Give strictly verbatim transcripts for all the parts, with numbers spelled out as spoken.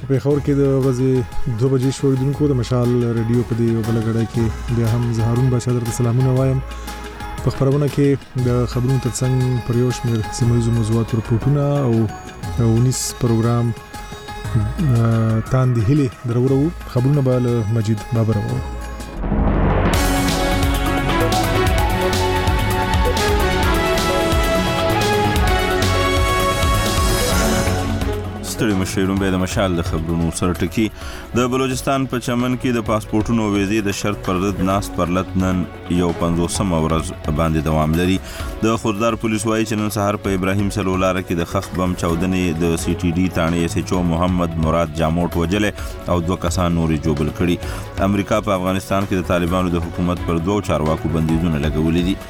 په پېښور کې د ورځې دوه بجې شو اوریدونکو د مشال رادیو په دې بل غړای کې بیا هم زهرون بادشاہ درته سلامونه وایم. په خبرونه کې د خبرونو ترڅنګ پر یو شمېر سیمه‌ییزو موضوعاتو رپورټونه او ونیس پروګرام تاندې هلي درورو. خبرونه به له مجید بابر وو. ستړي مشرون به د مشال د خبرونو سره ټکی. د بلوچستان په چمن کې د پاسپورتونو ویزې د شرط پر ضد ناست پرلط نن یو پنځوسم ورځ باندې دوام لري. د خوردار پولیس وایي چې نن سهار په ابراهیم سلولاره کې د خخ بم چاودنې د سی ټي ډي تانې اس ایچ او محمد مراد جاموټ وجلې او دوه کسان نورې جوبل کړي. امریکا په افغانستان کې د طالبانو د حکومت پر دوه چارواکو بندیزونه لګولي دي.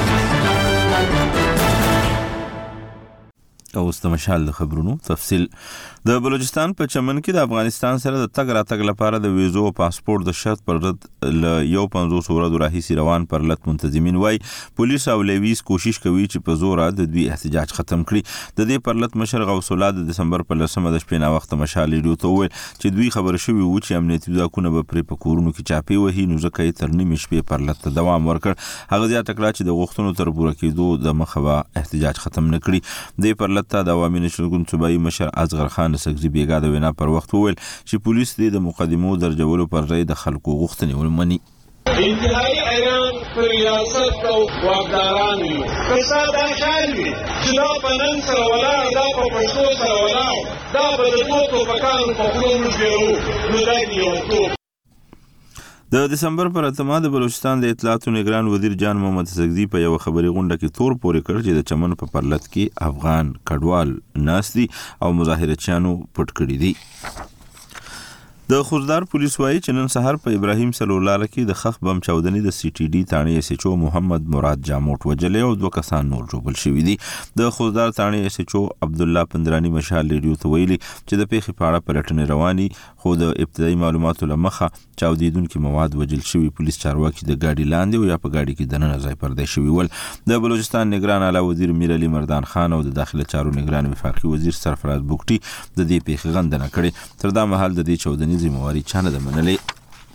او اوس د مشال د خبرونو تفصیل. د بلوچستان په چمن کې د افغانستان سره د تګ راتګ لپاره د ویزو او پاسپورت د شرط پر ضد ل یو پنځوس ورځو راهیسې روان پرلط منتظمین وای پولیس او لیویز کوشش کوي چې په زور د دوی احتجاج ختم کړي. د دې پرلط مشر غوث الله د دسمبر په لسمه د شپې نا وخت مشال ریډیو ته وویل چې دوی خبر شوي وو چې امنیتي ځواکونه به پرې په کورونو کې چاپی وهي، نو ځکه یې تر نیمې شپې پرلط ته دوام ورکړ. هغه زیاته کړه چې د غوښتنو تر پوره کېدو د مخه به احتجاج ختم نه کړي. د پرلط ته د عوامي نشرګون صوبایي مشر اصغر خان سګزي بیګا د وینا پر وخت وویل چې پولیس دې د مقدمو درجولو پر ځای د خلکو غوښتنې ولمني. انتهایی ایران پر ریاست او واکداران یو فساد خیال وي چې دا په نن سره ولاړ، دا په پښتو سره ولاړ، دا به د دوه ټوپکانو په خولو موږ بیرو، نو دا یو ټوپ. د دسمبر پر اتمه د بلوچستان د اطلاعاتو نگران وزیر جان محمد سګزي په یو خبري غونډه کې تور پورې کړ چې د چمن په پرلط کې افغان کډوال ناست دي او مظاهرچیانو پټ کړي دي. د خوردار پولیس وایي چې نن سهار په ابراهیم سلولاره کې د خخ بم چاودنې د سی ټي ډي تانې اس ایچ او محمد مراد جاموټ وجلې او دوه کسان نور جوبل شوي دي. د خوردار تانې اس ایچ او عبد الله پندرانی مشال ریډیو ته ویلي چې د پیښې په اړه پلټنې رواني، خو د ابتدایي معلوماتو له مخه چاودیدونکي مواد وجل شوي پولیس چارواکي د ګاډي لاندې او یا په ګاډي کې دننه ځای پردې شوي ول. د بلوچستان نگران اعلی وزیر میر علي مردان خان او د داخله چارو نگران وفاقي وزیر سرفراز بوکټي د دې پیښې غندنه کړې. تر دا مهال د دې چاودنې ذمہواري چا نه ده منلې.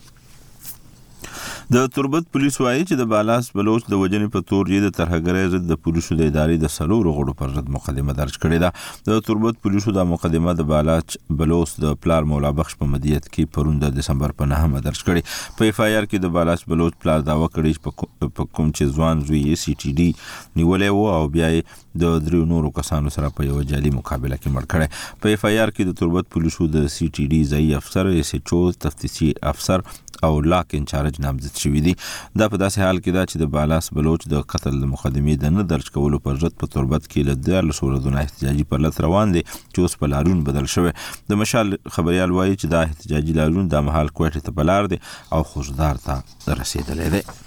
د تربت پولیس وایي چې د بالاس بلوچ د وجنې په تور یې د ترهګرۍ ضد د پولیسو د ادارې د څلورو غړو پر ضد مقدمه درج کړې ده. د تربت پولیسو د مقدمه د بالاس بلوچ د پلار مولا بخش په مدیریت کې پرون د دسمبر په نهمه درج کړې. په اف آی آر کې د بالاس بلوچ پلار دعوه کړې چې په کوم چې ځوان زوی یې سی ټي ډي نیولې و او بیا یې د دریو نورو کسانو سره په یو جعلي مقابله کې مړ کړی. په اف آی آر کې د تربت پولیسو د سی ټي ډي ځایي افسر اس ایچ او تفتیشي افسر او لاک انچارج نامزد شوي دي. دا په داسې حال کې دا چې د بالاس بلوچ د قتل د مقدمې د نه درج کولو پر ضد په تربت کې له دیارلسو ورځو نه احتجاجي پرلط روان دی چې اوس په لاریون بدل شوی. د مشال خبریال وایي چې دا احتجاجي لاریون دا مهال کوټې ته په لار دی او خوزدار ته رسېدلی دی.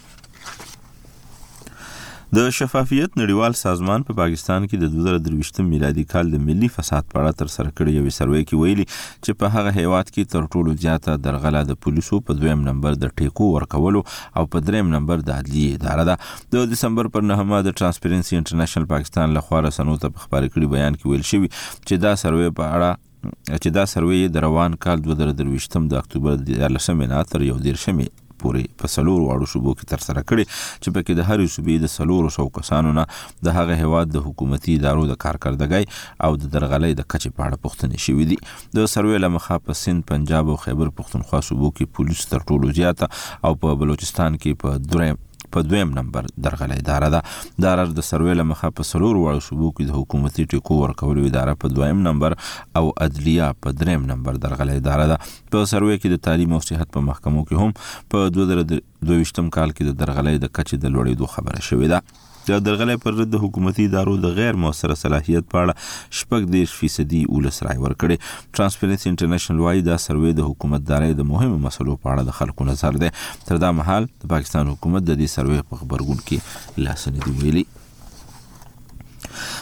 د شفافیت نړیوال سازمان په پا پاکستان کې د دوه زره درویشتم میلادي کال د ملي فساد په اړه تر سره کړی یو سروې کې ویلي چې په هغه هیواد کې تر ټولو زیاته درغله د پولیسو په دویم نمبر د ټیکو ورکولو او په دریم نمبر د عدلیې اداره ده. د دسمبر پر نهمه د ترانسپیرنسي انټرنیشنل پاکستان لخوا رسنیو ته په خبري کړي بیان کې ویل شوی چې دا سروې په اړه چې دا سروې د روان کال دوه زره درویشتم د اکتوبر د دیارلسمې نه تر یو دیرشمې پورې په څلورو واړو صوبو کې تر سره کړي چې پکې د هرې صوبې د څلورو سوو کسانو نه د هغه هیواد د حکومتي ادارو د کارکردګۍ او د درغلۍ د کچې په اړه پوښتنې شوي دي. د سروې له مخه په سند، پنجاب او خیبر پښتونخوا صوبو کې پولیس تر ټولو زیاته او په بلوچستان کې په دریم په دویم نمبر درغله اداره ده. دا د سروې له مخه په څلورو واړو صوبو کې د حکومتي ټیکو ورکولو اداره په دویم نمبر او عدلیه په دریم نمبر درغله اداره ده. په سروې کې د تعلیم او صحت په محکمو کې هم په دوه زره دویشتم کال کې د درغلۍ د کچې د لوړېدو خبره شوې ده. د درغلۍ پر ضد د حکومتي ادارو د غیر مؤثره صلاحیت په اړه شپږ دېرش فیصدي ولس رای ورکړي. ترانسپیرنسي انټرنیشنل وایي دا سروې د حکومتدارۍ د مهمو مسلو په اړه د خلکو نظر دی. تر دا مهال د پاکستان حکومت د دې سروې په خبرګون کې لاس نه دی ویلي.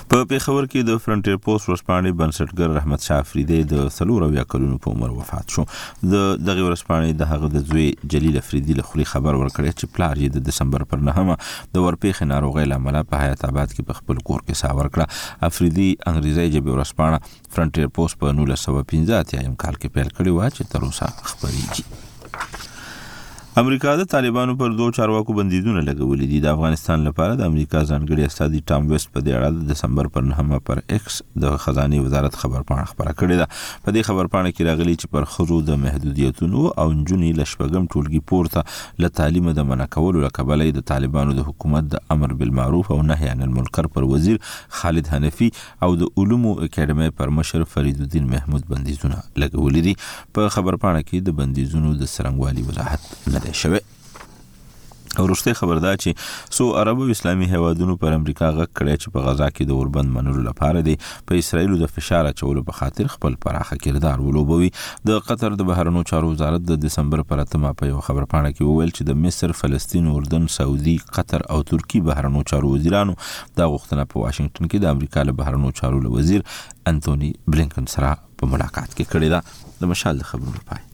په پیښور کې د فرنټیر پوسټ ورځپاڼې بنسټګر رحمت شاه افریدی د څلور اویا کلونو په عمر وفات شو. د دغه ورځپاڼې د هغه د زوی جلیل افریدی له خولې خبر ورکړی چې پلار یې د دسمبر پر نهمه د ورپېښې ناروغۍ له امله په حیات آباد کې په خپل کور کې ساه ورکړه. افریدی انګریزي ژبې ورځپاڼه فرنټیر پوسټ په نولس سوه پنځه اتیا کال کې پیل کړې وه چې تر اوسه خپرېږي. امریکا د طالبانو پر دوه چارواکو بندیزونه لګولي دي. د افغانستان لپاره د امریکا ځانګړي استازي ټام ویسټ په دې اړه د دسمبر پر نهمه پر ایکس د خزانه وزارت خبرپاڼه خبره کړې ده. په دې خبرپاڼه کې راغلي چې پر ښځو د محدودیتونو او نجونې له شپږم ټولګي پورته له تعلیم د منع کولو له کبله د طالبانو د حکومت د امر بالمعروف او نهي عن المنکر پر وزیر خالد حنفي او د علومو اکیډمي پر مشر فرید الدین محمود بندیزونه لګولي دي. په خبرپاڼه کې د بندیزونو د څرنګوالي وضاحت نه شوه. ورسته خبردار چې سو عرب او اسلامي هیوادونو پر امریکا غږ کړی چې په غزا کې د اوربند منلو لپاره دی په اسرایل د فشار اچولو په خاطر خپل پراخه کردار ولوبوي. د قطر د بهرنیو چارو وزارت د دسمبر پر اتمه په یو خبرپاڼه کې وویل چې د مصر، فلسطین، اردن، سعودي، قطر او ترکی بهرنیو چارو وزیرانو دا غوښتنه په واشنگټن کې د امریکا له بهرنیو چارو وزیر انټونی بلینکن سره په ملاقات کې کړې ده. د مشال د خبرونو پای.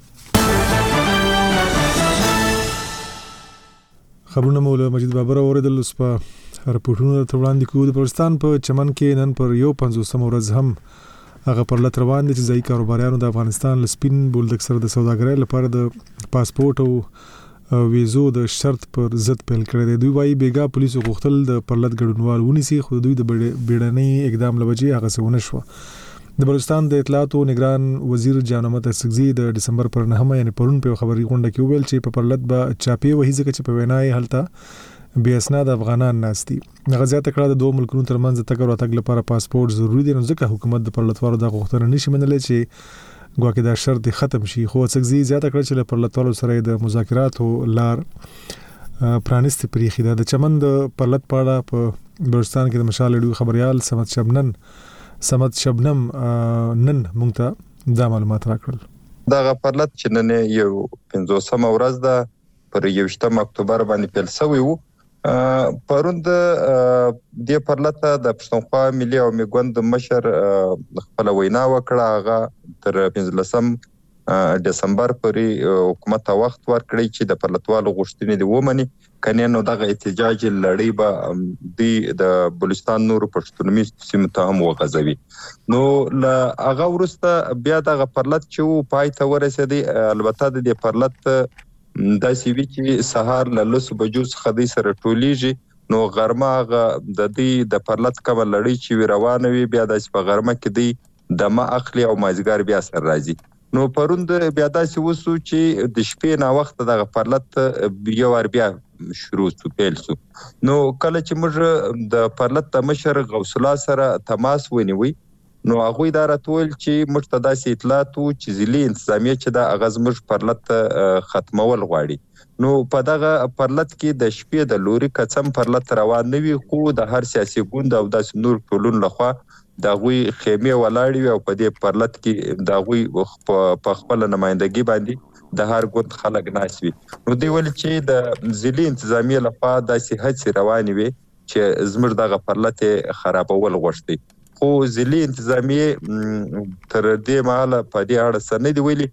خبرونه مولا مجید بابر اوریدل. اوس په راپورټونو ته وړاندې کوو. د پاکستان په چمن کې نن پر یو پنځوسم ورځ هم هغه پر لټ روان دي چې ځایي کاروباریانو د افغانستان له سپین بولدک سره د سوداګرۍ لپاره د پاسپورت او ویزو د شرط پر ضد پیل کړی دی. دوی وايي بیګا پولیسو غوښتل د پرلط ګډونوال ونیسي خو دوی د بیړنۍ اقدام له وجې هغه څه ونه شوه. د بلوچستان د اطلاعات او نگران وزیر جان محمد اسقزي د دسمبر پر نهمه یعنی پرون په خبري غونډه کې ویل چې په پرلط به چاپی وهي ځکه چې په وینای هلته بې اسناد افغانان ناستي. هغه زیاته کړه د دوه ملکونو ترمنځ تګ او راتګ لپاره پاسپورت ضروری دی، نو ځکه حکومت د پرلطوالو د غوښتنه نشي منلی چې ګواکې دا شرط ختم شي. خو اسقزي زیاته کړه چې له پرلطوالو سره د مذاکراتو لار پرانست پریخي ده. د چمن د پرلط پاړه په بلوچستان کې د مشال اډو خبريال سمت شبنن سمت شبنم نن مونږ ته دا معلومات راکړل. دا پرلط چې نن یو پنځوسمه ورځ ده پر یوشتم اکتوبر باندې پیل شوی وو. پرون د دې پرلط د پښتونخوا ملي او میګوند مشر خپل وینا وکړه. هغه تر پنځلسم دسمبر پورې حکومت ته وخت ورکړی چې د پرلطوالو غوښتنې دی ومني، کنه نو دغه احتجاج لړۍ به د د بلوچستان نور پښتونمي سیمو ته هم وغځوي. نو له هغه وروسته بیا دغه پرلط چې پای ته ورسېدی. البته د دې پرلط داسې وی چې سهار له لسو بجو څخه د سره ټولیږي، نو غرمه هغه د دې د پرلط کومه لړۍ چې روانه وي بیا داسې په غرمه کې دی دمه اخلي او مازیګر بیا سره راځي. نو پرون د بیا داسې وسو چې د شپې نا وخت دغه پرلط یو ور بیا شروع شو پیل شو. نو کله چې موږ د پرلط د مشر غوث الله سره تماس ونیوي نو هغه دا راتول چې موږ ته داسې اطلاعات وو چې ځلې انتظامیه چې د اغاز موږ پرلط ختمول غواړي. نو په دغه پرلط کې د شپې د لوري قسم پرلط روان نه وي، خو د هر سیاسي ګوند او د نور ټولون لخوا دا غوي خیمه ولاړی او په دې پرلط کې دا غوي په خپل نمائندګي باندې د هر ګوند خلک ناسوي. نو دی ول چې د ځلې انتظامیه لخوا د هڅې روانې وي چې زموږ دغه پرلط خرابول غوښتي، خو ځلې انتظامیه تر دې مهاله په دې اړه څه نه دی ویلي.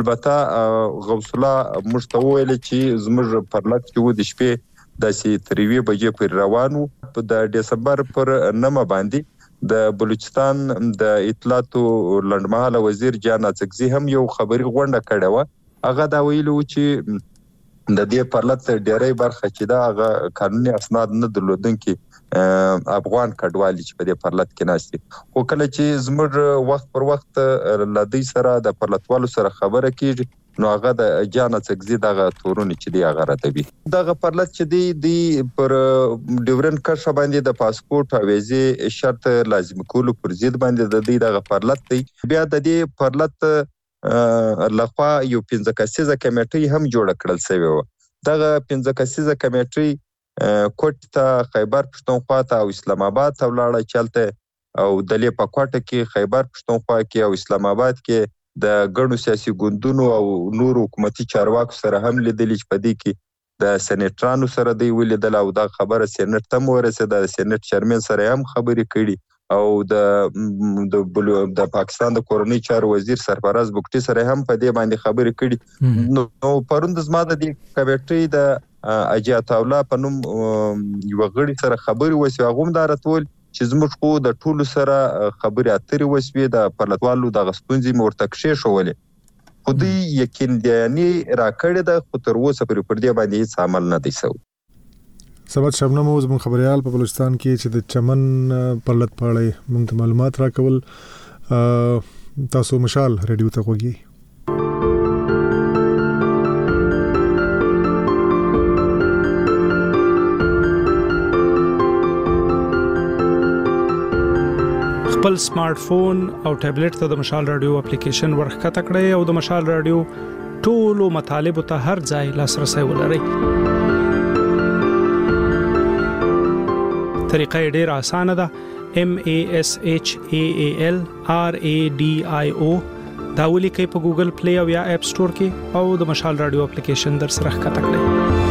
البته غوث الله موږ ته ویل چې زموږ پرلط کې و د شپې داسې تر یوې بجې پورې روان وو. د دسمبر پر نهمه باندې د بلوچستان د اطلاعاتو لنډمهاله وزیر جان اسقزي هم یو خبري غونډه کړې و. هغه دا ویلو چې د دې پرلط ډېرې برخه چې دا هغه قانوني اسناد نه درلودونکي افغان کډوالي چې په دې پرلط کې ناشتي. خو کله چې زموږ وخت پر وخت لدی سره د پرلطوالو سره خبره کیږي نو هغه د جان اسقزي دغه تورونه چې دی هغه راتبي. دغه پرلط چې دی دی پر ډیورن کرښه باندې د پاسپورت او ویزې شرط لازم کولو پر ضد باندې د دې دغه پرلط دی. بیا د دې پرلط لخوا یو پنځه کسیزه کمیټه هم جوړ کړل شوی و. دغه پنځه کسیزه کمیټه کوټ ته، خیبر پښتونخوا ته او اسلام آباد ته ولاړه. چلته او د لې په کوټه کې خیبر پښتونخوا کې او اسلام آباد کې د ګڼو سیاسي ګوندونو او نور حکومتي چارواکو سره هم لیدل چې په دې کې د سېنیټرانو سره دی ولیدل او دا خبره سېنیټ ته ورسېده. د سېنیټ چیرمن سره هم خبرې کړي او د د د پاکستان د کورنۍ چارو وزیر سرفراز بوکټي سره هم په دې باندې خبرې کړي. نو پروند زما د دې کمیټې د اجات الله په نوم یو غړي سره خبرې وسو. هغه هم دا راتول چې زموږ خو د ټولو سره خبرې اترې وسوي د پرلطوالو د غسپونځي مورتکشه شولې. خو دې یقین دیانی راکړې ده خو تر اوسه پرې پر دې باندې هیڅ عمل نه دی شوی. سبات شبنم اوس من خبريال په بلوچستان کې چې د چمن پرلط پاړې موږ معلومات راکول. تاسو مشال ریډیو ته وګورئ. خپل سمارټ فون او ټابلیټ ته د مشال رادیو اپلیکیشن ورخکته کړئ او د مشال رادیو ټولو مطالبه ته هر ځای لاسرسي ولرئ. طریقه ډیره اسانه ده. M A S H A A L R A D I O دا ولیکئ په ګوګل پلی او یا اپ سٹور کې او د مشال رادیو اپلیکیشن در سره ښکته کړئ.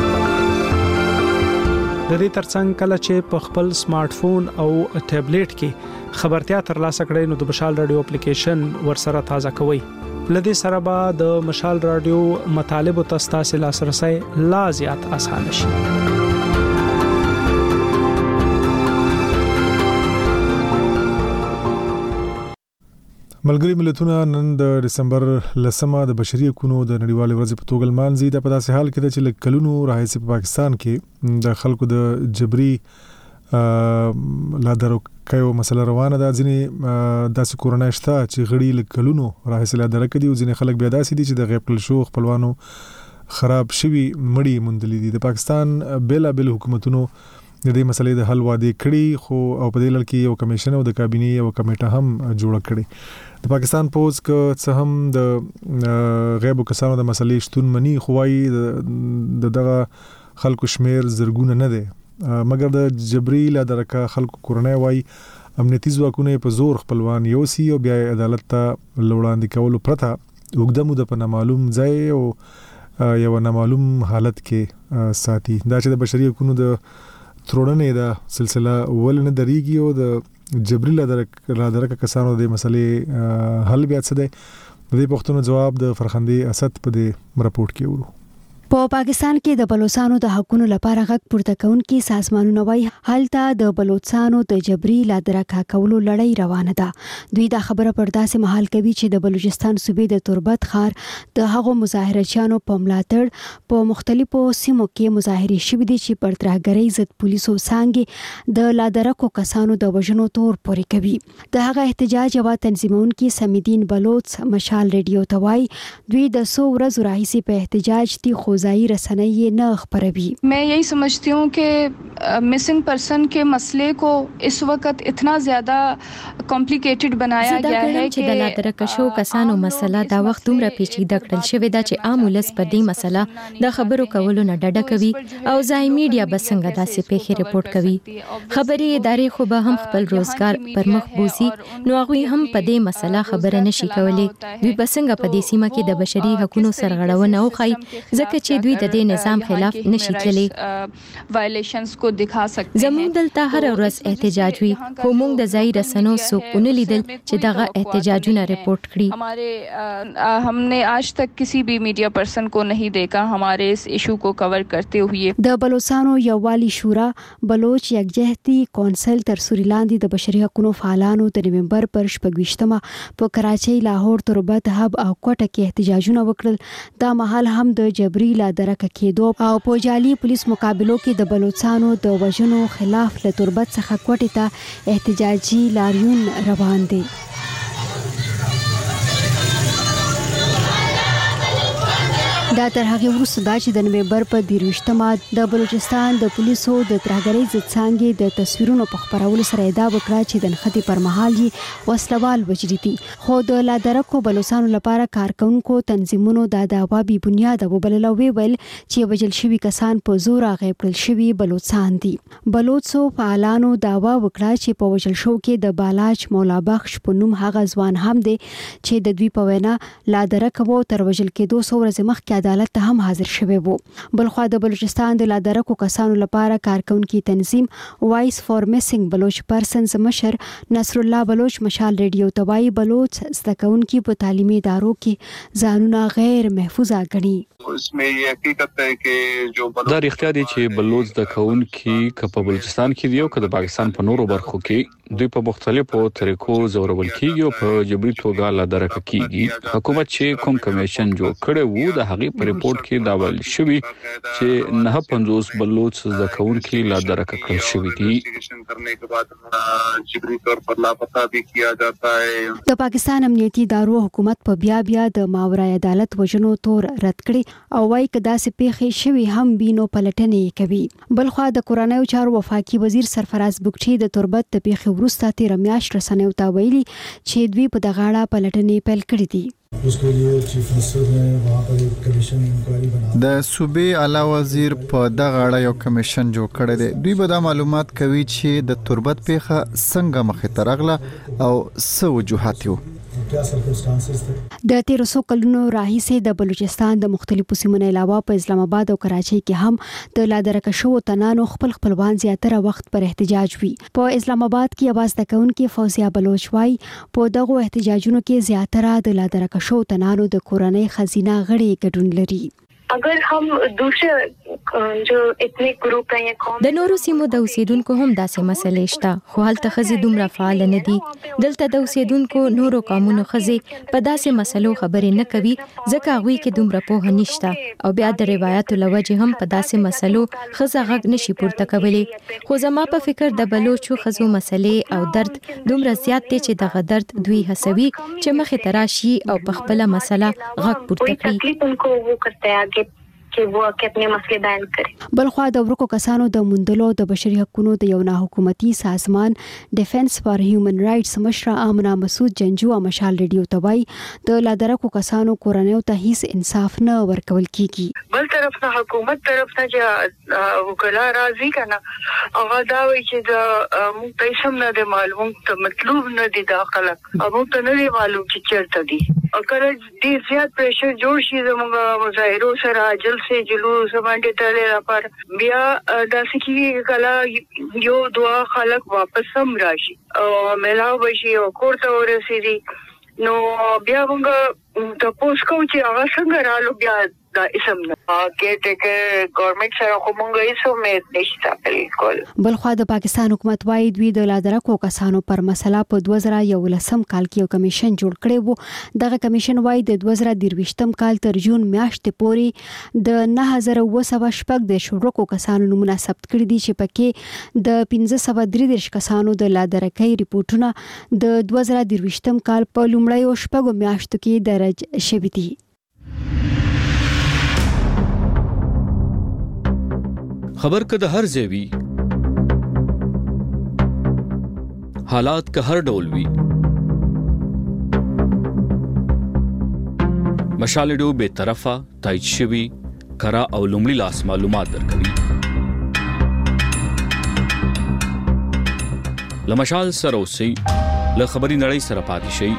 د دې ترڅنګ کله چې په خپل سمارټ فون او ټابلیټ کې خبرتیا ترلاسه کړئ نو د مشال رادیو اپلیکیشن ورسره تازه کوئ. لدې سره به د مشال رادیو مطالب ته ستاسو لاسرسي لا زیات اسانه شي. ملګری ملتونه نن د دسمبر لسمه د بشري حقوقو د نړیوال ورځ په توګه لمانځي. د په داسې حال کې چې د کلونو راهیسې په پاکستان کې د خلکو د جبري لا درکایو مسله روانه ده. ځینې داسې کورنۍ شته چې غړي له کلونو راهیسې لا درک دي او ځینې خلک بیا داسې دي چې د غیب کړل شو خپلوانو خراب شوي مړي موندلي دي. د پاکستان بیل بیل حکومتونو د دې مسلې د حل وعده کړي خو او په دې لړ کې یو کمیشن او د کابینه یو کمیټه هم جوړ کړي. د پاکستان پوز ک څه هم د غیب کسانو د مسلې شتون مني خوای د دغه خلکو شمیر زرګونه نه دي مګر د جبري لا درکه خلکو کورنۍ وای امنیتي ځواکونه په زور خپلوان یو سی او بیا عدالت ته لوړاندې کولو پرته وګدمو د په نامعلوم ځای او یو نامعلوم حالت کې ساتي. دا چې د بشري حقوقو د ترورنې دا سلسله ول نه دریږي او د جبري لا درکه کسانو د مسلې حل بیا څه دی. د دې پوښتنو جواب د فرخندي اسد په دې رپورت کې ورو. په پاکستان کې د بلوچستانو د حقوقو لپاره غږ پورته کوونکي سازمانونه وایي هلته د بلوچستانو د جبري لا درکه کولو لړۍ روانه ده. دوی دا خبره پر داسې مهال کوي چې د بلوچستان صوبې د تربت ښار د هغو مظاهرچیانو په ملاتړ په مختلفو سیمو کې مظاهرې شوې دي چې پر ترهګرۍ ضد پولیسو څانګې د لا درکو کسانو د وژنو تور پورې کوي. د هغه احتجاج یو تنظیمونکي سمیدین بلوچ مشال ریډیو ته وایي دوی د څو ورځې راهیسې په احتجاج دي خو ظاهري رسنۍ نه خبروي. मैं यही समझती हूँ कि मिसिंग पर्सन के मसले को इस वक्त इतना ज्यादा कॉम्प्लिकेटेड बनाया गया है چې د لادرکه شو کسانو مسله دا وخت دومره پیچیده کړل شوې ده چې عام ولس په دې مسله د خبرو کولو نه ډډه کوي او ځای میډیا به څنګه داسې پیښې رپورټ کوي. خبري ادارې خو به هم خپل روزګار پر مخ بوزي نو هغه هم په دې مسله خبره نشي کولای. دوی به څنګه په دې سیمه کې د بشري حقوقو سرغړونه وکړي ځکه چې دوی د دې نظام خلاف نشي تللی. وایلیشنز کو دکھا سکتے ہیں. زموږ دلته هر ورځ احتجاج وی خو موږ د ځای رسنو څوک ونه لیدل چې دغه احتجاجونه رپورټ کړي. हमारे हमने आज तक किसी भी मीडिया पर्सन को नहीं देखा हमारे इस इशू को कवर करते हुए. د بلوچستانو یووالي شورا بلوچ یکجهتي کونسل تر سوري لاندې د بشري حقوقو فعالانو د نومبر پر شپږویشتمه په کراچۍ لاهور تربت هب او کوټه کې احتجاجونه وکړل. دا مهال هم د جبري لا درکه کېدو او په جالي پولیس مقابلو کې د بلوچستانو د وژنو خلاف له تربت څخه کوټه ته احتجاجي لاریون روان دي. دا تر هغه وروسته دا چې د نومبر په دیروشتمه د بلوچستان د پولیسو د ترهګرۍ ضد څانګې د تصویرونو په خبرولو سره ادعا وکړه چې د نښتې پر مهال یې وسلوال وجري دي خو د لادرکو بلوچستانو لپاره کارکونکو تنظیمونو دا دعوا بې بنیاده وبلله. ویل چې وژل شوي کسان په زور غیب کړل شوي بلوچستان دي. بلوچو فعالانو دعوا وکړه چې په وژل شو کې د بالاچ مولا بخش په نوم هغه ځوان هم دی چې د دوی په وینا لادرک وو تر وژل کېدو څو ورځې مخکې عدالت ته هم حاضر شوی وو. بلخوا د بلوچستان د لادرکو کسانو لپاره کارکونکي تنظیم وایس فور میسنګ بلوچ پرسنز مشر نصر الله بلوچ مشال ریډیو توای بلوچ زده‌کوونکي په تعلیمي ادارو کې ځانونه غیر محفوظه ګڼي. اسمه یہ حقیقت ہے کہ جو دا اختیار دي چې بلوچ د کونکي په بلوچستان کې دی او د پاکستان په نورو برخو کې دوی په مختلفو طریقو زورول کیږي او په جبري توګه لادرک کیږي. حکومت چې کوم کمیشن جوړ کړی وو د هغې په ریپورت کې دا ویل شوی چې نه پنځوس بلوچ د کونکي لادرک کړل شوی دي. جبري طور پر لاپتا بھی کیا جاتا ہے. د پاکستان امنیتي ادارو حکومت په بیا بیا د ماورای عدالت وژنو تور رد کړی او وايي کدا سي پیښې شوی هم بینو پلټنې کوي. بلخوا د کورنیو چارو وفاقي وزیر سرفراز بوکچي د تربت د پیښې وروسته تیر میاشت رسنیو ته ویلي چې دوی په دغه اړه پلټنې پیل کړې دي. د صوبې اعلی وزیر په دغه اړه یو کمیشن جوړ کړی دی. دوی به دا معلومات کوي چې د تربت پیښه څنګه مخې ته راغله او څه وجوهات یو. د تیر څو کلونو راهیسې د بلوچستان د مختلفو سیمو نه علاوه په اسلام آباد او کراچۍ کې هم د لادرک شو تنانو خپل خپلوان زیاتره وخت پر احتجاج وی. په اسلام آباد کې आवाज دکونکي فوزیه بلوچ وايي په دغه احتجاجونو کې زیاتره د لادرک شو تنانو د کورنۍ خزینه غړي ګډون لري. اگر هم دوسرے جو اتنیک گروپ ہیں قوم د نورو سیمو د اوسیدونکو هم داسې مسلې شته خو هلته خزي دومره فعال نه دي. دلته د اوسیدونکو نورو قومونو خزي په داسې مسلو خبرې نه کوي ځکه هغوی کې دومره پوهه نشته او بیا د روایتو لوجه هم په داسې مسلو خزه غږ نشي پورته کولی. خو زما په فکر د بلوچو خزو مسلې او درد دومره زیات دی چې دغه درد دوی هڅوي چې مخې ته راشي او په خپله مسله غږ پورته کړي. چې وو خپل مسلې بیان کړي. بلخوا د ورکو کسانو د موندلو د بشري حقوقو د یو نه حکومتي سازمان ډیفنس فار هیومن رائټس مشره آمنه مسعود جنجو مشال ریډیو توای د لادرکو کسانو کورنیو ته هیڅ انصاف نه ورکول کیږي. بل طرف نه حکومت طرف ته چې وکلا راضي کنه هغه دا وایي چې د موږ پیسې نه د معلوم ته مطلوب نه دي داخله هغه ته نه معلوم چې چیرته دي. اگر دې زیات پریشر جوړ شي زموږ مظاهرو سره جل سے جلوس باندې تړل پر بیا د سکی کلا یو دعا خلق واپس هم راشي او ملاو بشي او کوړه ورسېدي نو بیا موږ د پوس کو چې هغه څنګه رالو بیا دا اسم نه کې ټکه ګورنمنت سره کومه ایسو مې نشته بالکل. بلخوا د پاکستان حکومت وايي دوی د لادرکو کسانو پر مسله په دوه زره یولسم کال کې یو کمیشن جوړ کړی وو. دغه کمیشن وايي د دوه زره درویشتم کال تر جون میاشتې پورې د نه هزار اوه سوه شپږ د شورکو کسانو نمونه ثبت کړي دي چې پکې د پنځه سوه درې دېرش کسانو د لادرکۍ ریپورتونه د دوه زره درویشتم کال په لومړیو شپږو میاشتو کې درج شوي دي. خبر که د هر ځای وي حالات که هر ډول وي مشال ریډیو بے طرفه تایید شوي کره او لومړي لاس معلومات درکوي. له مشال سره اوسئ له خبري نړۍ سره پاتې شئ.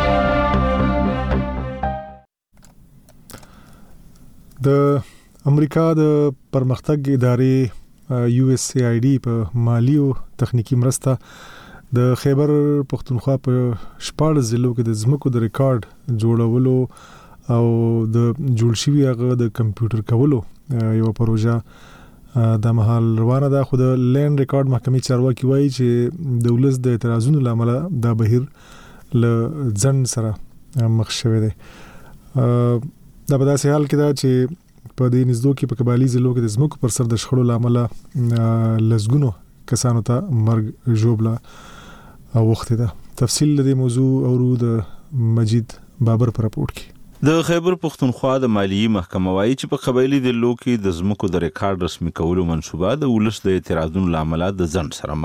د امریکا د پرمختګ ادارې یو اس ای آی ډي په مالی او تخنیکی مرسته د خیبر پختونخوا په شپږ ضلعو کې د زمکو د ریکارډ جوړولو او د جوړ شوی هغه د کمپیوټر کولو یو پروژه د محل روانه ده. خو د لینډ ریکارډ محکمې چارواکي وایي چې د ولس د اعتراضونو لامل دا بهیر له ځن سره مخ شوی دی. دا په داسې حال کې ده چې په دې نږدې کې په قبایلی ضلعو کې د زمکو پر سر د شخړو لامل لزګونو کسانو ته مرګ ژوبله وخت ده. تفصیل د موضوع اورو د مجید بابر پر راپورټ کې. د خیبر پختونخوا د مالیې محکمه وايي چې په قبایلی ضلعو کې د زمکو د ریکارډ رسمي کولو منصوبه د ولس د اعتراضونو لامل د ځن سره مخ ده.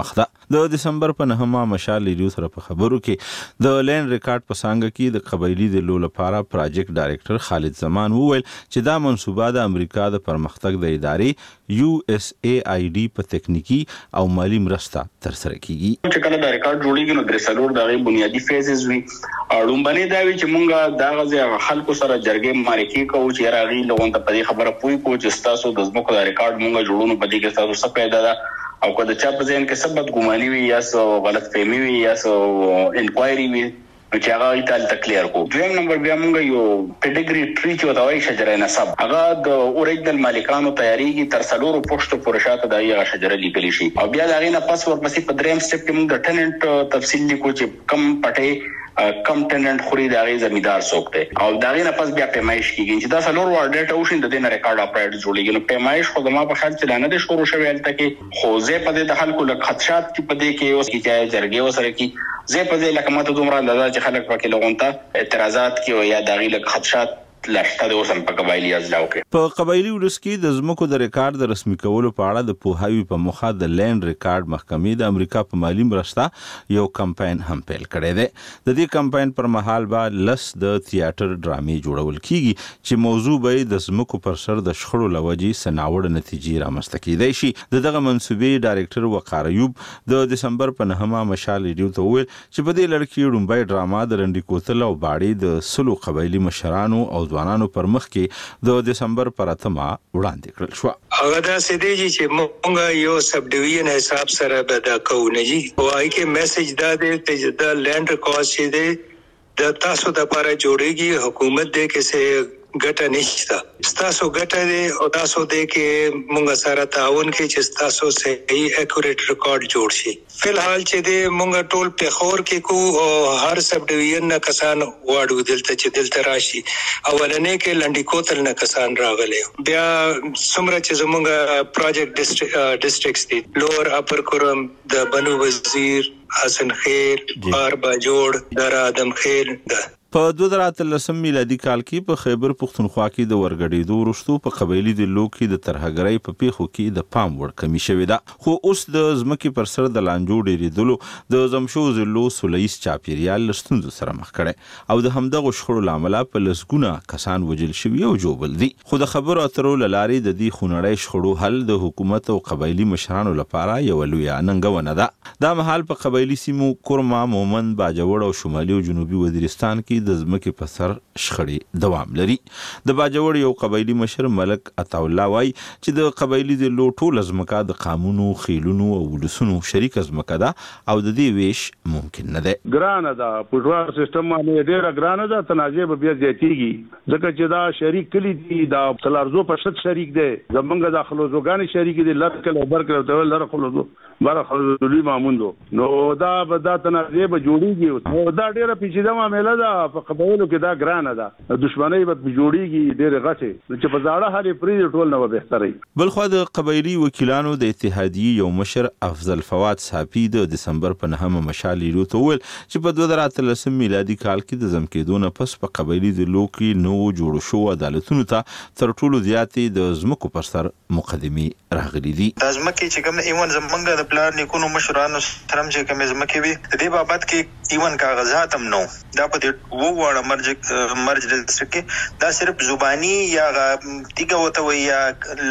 د دسمبر په نهمه مشال ریډیو سره په خبرو کې د لین ریکارډ په څنګه کې د قبایلی د لو لپاره پروجیکټ ډایریکټر خالد زمان وویل چې دا منصوبه د امریکا د پرمختګ د ادارې یو اس ای آی ډي په تکنیکی او مالی مرسته ترسره کیږي. چې کله دا ریکارډ جوړیږي نو درې څلور دغه بنیادی فیزز وي. اړومبنه دا وی چې مونږه دا غزه خلکو سره جرګې مارکی کوو چې راغی لغون ته په خبره پوي کو چې تاسو د زموږ د ریکارډ مونږه جوړونو په دې کې تاسو څه پیدا ده او کله چې په ځین کې سبب ګماني وي یا سو غلط فهمي وي یا سو انکوایري وي چې هغه ایتال تکلیئر کو. دویم نمبر بیا مونږ یو پیډګری ټری چې وتاوي شجره نسب هغه د اوریجنل مالکانو تیاریږي تر څلورو پښتو پرشاته د هغه شجره لیکل شي او بیا دا غینه پاس ورپسې په دریم سټپ کې مونږ د ټننټ تفصیل لیکو چې کم پټه کم ټننټ خوري د هغه زمیدار څوک او دا غینه پاس بیا پیمایش کیږي چې دا څلور ور ډیټا وشین د دې ریکارډ اپډیټ جوړیږي. نو پیمایش خو د ما په خیال چې نه د شروع شوی الته کې خو زه په دې د خلکو له خدشات چې په دې کې اوس کې چې جرګې وسره کې زه په دې لکه ماته دومره اندازه چې خلک پکې لغونته اعتراضات کوي یا دغه له خدشات لاشته د اوسم په قبایلی ازلاو کې په قبایلی ولس کې د زمکو د ریکارډ د رسمي کولو په اړه د پوهاوی په مخه د لینډ ریکارډ محکمې د امریکا په مالی مرسته یو کمپاین هم پیل کړی دی. د دې کمپاین پر مهال به لس د تیاتر ډرامې جوړول کیږي چې موضوع به د زمکو پر سر د شخړو لوجې سناوړ نتیجې رامنځته کیدای شي. دغه منصوبې ډایریکټر وقار ایوب د دسمبر په نهمه مشال ریډیو ته وویل چې په دې لړ کې ډومبای ډراما د رنډي کوتل او باړې د سلو قبایلی مشرانو او ځوانانو پر مخ کې د دسمبر پر اتمه وړاندې کړل شو. هغه دا سدي چې موږ یو سب ډیویژن حساب سره بدا کوو نه جی وای کې میسج دا دی چې دا لینډ ریکارډ چې دی د تاسو د لپاره جوړیږي حکومت دې کې څه ګټه نشته تاسو ګټه دې او تاسو دې کې موږ سره تعاون کې چې تاسو صحیح اکوریټ ریکارډ جوړ شي. فلحال چې دې موږ ټول په خور کې کو او هر سب ډیویژن نه کسان واړو دلته چې دلته راشي اولنې کې لنډی کوتل نه کسان راغلي بیا څومره چې زموږ پروجیکټ ډیسټریکټس دي لوور اپر کورم د بنو وزیر حسن خیر بار باجوړ در ادم خیر د په دوه زره اتلسم میلادي کال کې په خیبر پختونخوا کې د ورګډېدو وروسته په قبایلی د لوکي د ترهګرۍ په پیښو کې د پام وړ کمی شوې ده خو اوس د ځمکې پر سر د لانجو ډېرېدلو د زمشو ضلعو سوله ییز چاپیریال له ستونزو سره مخ کړی او د همدغو شخړو له امله په لسګونه کسان وژل شوي او ژوبل دي. خو د خبرو اترو له لارې د دې خونړۍ شخړو حل د حکومت او قبایلي مشرانو لپاره یوه لویه ننګونه ده. دا مهال په قبایلي سیمو کورما مومند باجوړ او شمالي او جنوبي وزیرستان کې د ځمکې په سر شخړې دوام لري. د باجوړ یو قبایلی مشر ملک عطاالله وایي چې د قبایلی د لو ټوله ځمکه د قانونو خیلونو او ولسونو شریکه ځمکه ده او د دې ویش ممکن نه ده. ګرانه ده پټوار سیستم باندې ډیره ګرانه ده تنازع به بیا زیاتیږي ځکه چې دا شریک کلی دي دا تلارزو په شت شریک دی زمونږ د خلوزوګان شریک دي لکه او برکل او لره خلوزو بار خلوزو ماموندو نو دا به دا تنازع به جوړیږي نو دا ډیره پیچیده معاملې ده په قبایلو کې دا ګرانه ده دښمنۍ به جوړیږي ډېرې غټې چې په زاړه حال پرې ټول نه بهتري. بلخو د قبایلی وکیلانو د اتحادیې یو مشر افضل فواد صافي د دسمبر په نهمه مشال ریډیو ته وویل چې په دوه زره اتلسم میلادي کال کې د ځم کېدو نه پس په قبایلی د لو کې نوو جوړو شوو عدالتونو ته تر ټولو زیاتې د ځمکو پر سر مقدمې راغلي دي. د ځمکې چې کوم ایون زمونږ د پلان لیکونو مشرانو سره چې کوم ځمکې وي د دې بابت کې ایون کاغذات هم نو دا په دې وو وړ مرج مرج ډیسټریکټ کې دا صرف زبانی یا تیګه وته وي یا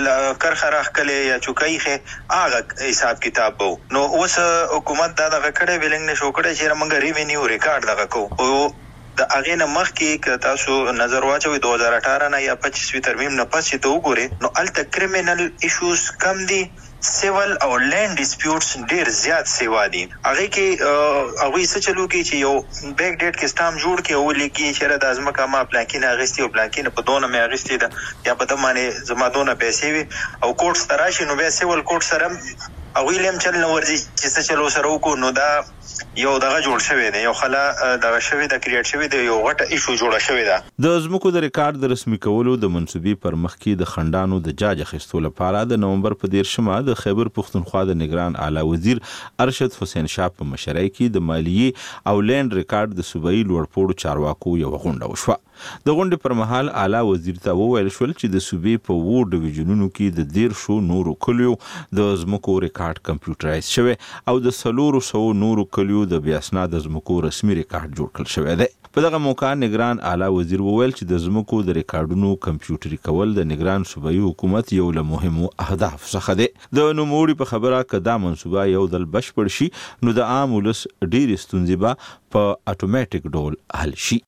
کرخراخ کله یا چوکایخه هغه حساب کتاب وو نو اوس حکومت دا دغه کړه ویلنګ نشو کړه چې موږ ریوینیو ریکارډ دغه کو او د اغه نه مخ کې تاسو نظر واچوي دوه هزار اٹھارہ نه یا پچیس وی ترمیم نه پس ته وګورئ نو الته کریمینل ایشوز کم دي سیول او لینډ ډیسپیوټس ډیر زیات سیوا دي هغه کې هغه څه چلو کې چې یو بیک ډیټ کې سٹام جوړ کې او لیکي چې د ازمکه ما پلانکینه اغستی او پلانکینه په دونه مې اغستی ده یا په دمانه زما دونه پیسې وي او کوټ ستراشي نو به سیول کوټ سره او ویلیم چل نو ورځي چې څه چلو سره وکړو نو دا یو دغه جوړ شوی دی یو خلا دغه شوی د کریټ شوی دی یو غټه ایشو جوړه شوی ده د زمکو د ریکارډ د رسمي کولو د منسوبي پر مخ کې د خندانو د جاج اخیستو لپاره د نومبر په دیرشمه د خیبر پختونخوا د نگران اعلی وزیر ارشد حسین شاه په مشرۍ کې د مالیې او لینډ ریکارډ د صوبایي لوړپوړو چارواکو یو غونډه وشوه. د غونډې پر مهال اعلی وزیر ته وویل شول چې د صوبې په وو ډیویژنونو کې د دیر شو نورو کلیو د زمکو ریکارډ کمپیوټرایز شوی او د سلورو سو نورو کلیو د بیا اسناد د زمکو رسمي ریکارډ جوړ کړل شوی دی. په دغه موقع نگران اعلی وزیر وویل چې د زمکو د ریکارډونو کمپیوټري کول د نگران صوبایي حکومت یو له مهمو اهداف څخه دی. د نوموړي په خبره که دا منصوبه یو ځل بشپړ شي نو د عام ولس ډېرې ستونزې به په اتوماتیک ډول حل شي.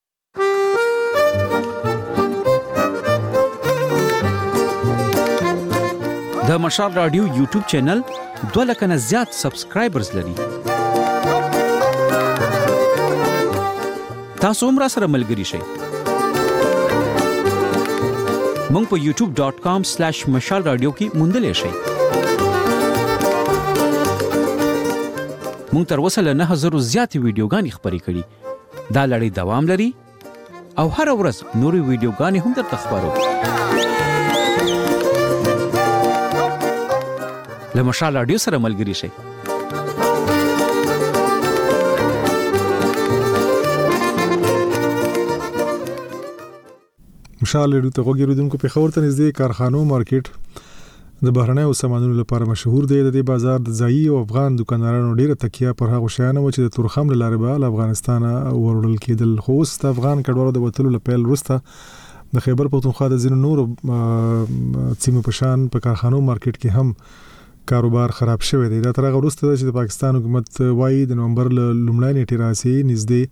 د مشال رادیو یوټیوب چینل دوه لکه نه زیات سبسکرایبرز لري. تاسو هم را سره ملګري شئ. مونږ په یوټیوب ډاٹ کام سلیش مشال رادیو کې موندلی شئ. مونږ تر اوسه له نه زرو زیاتې ویډیوګانې خپرې کړي. دا لړۍ دوام لري او هر ورځ نورې ویډیوګانې هم درته خپرو. له مشال رادیو سره ملګري شئ. مشال رادیو ته وګورئ په خبر ته نږدې کارخانو مارکیټ د بهرنیو سامانونو لپاره مشهور دی. د دې بازار د ځایي او افغان دکاندارانو ډیره تکیه پر هغه شیانو چې د تورخم له لارې به افغانستان ورول کېدل. خو اوس د افغان کډوالو د وټلو لپاره وروسته د خیبر پختونخوا د ځینو نورو سیمو په شان په کارخانو مارکیټ کې هم کاروبار خراب شوی دی. دا تر هغه وروسته چې د پاکستان حکومت وايي د نومبر له لومړۍ نیټې راځي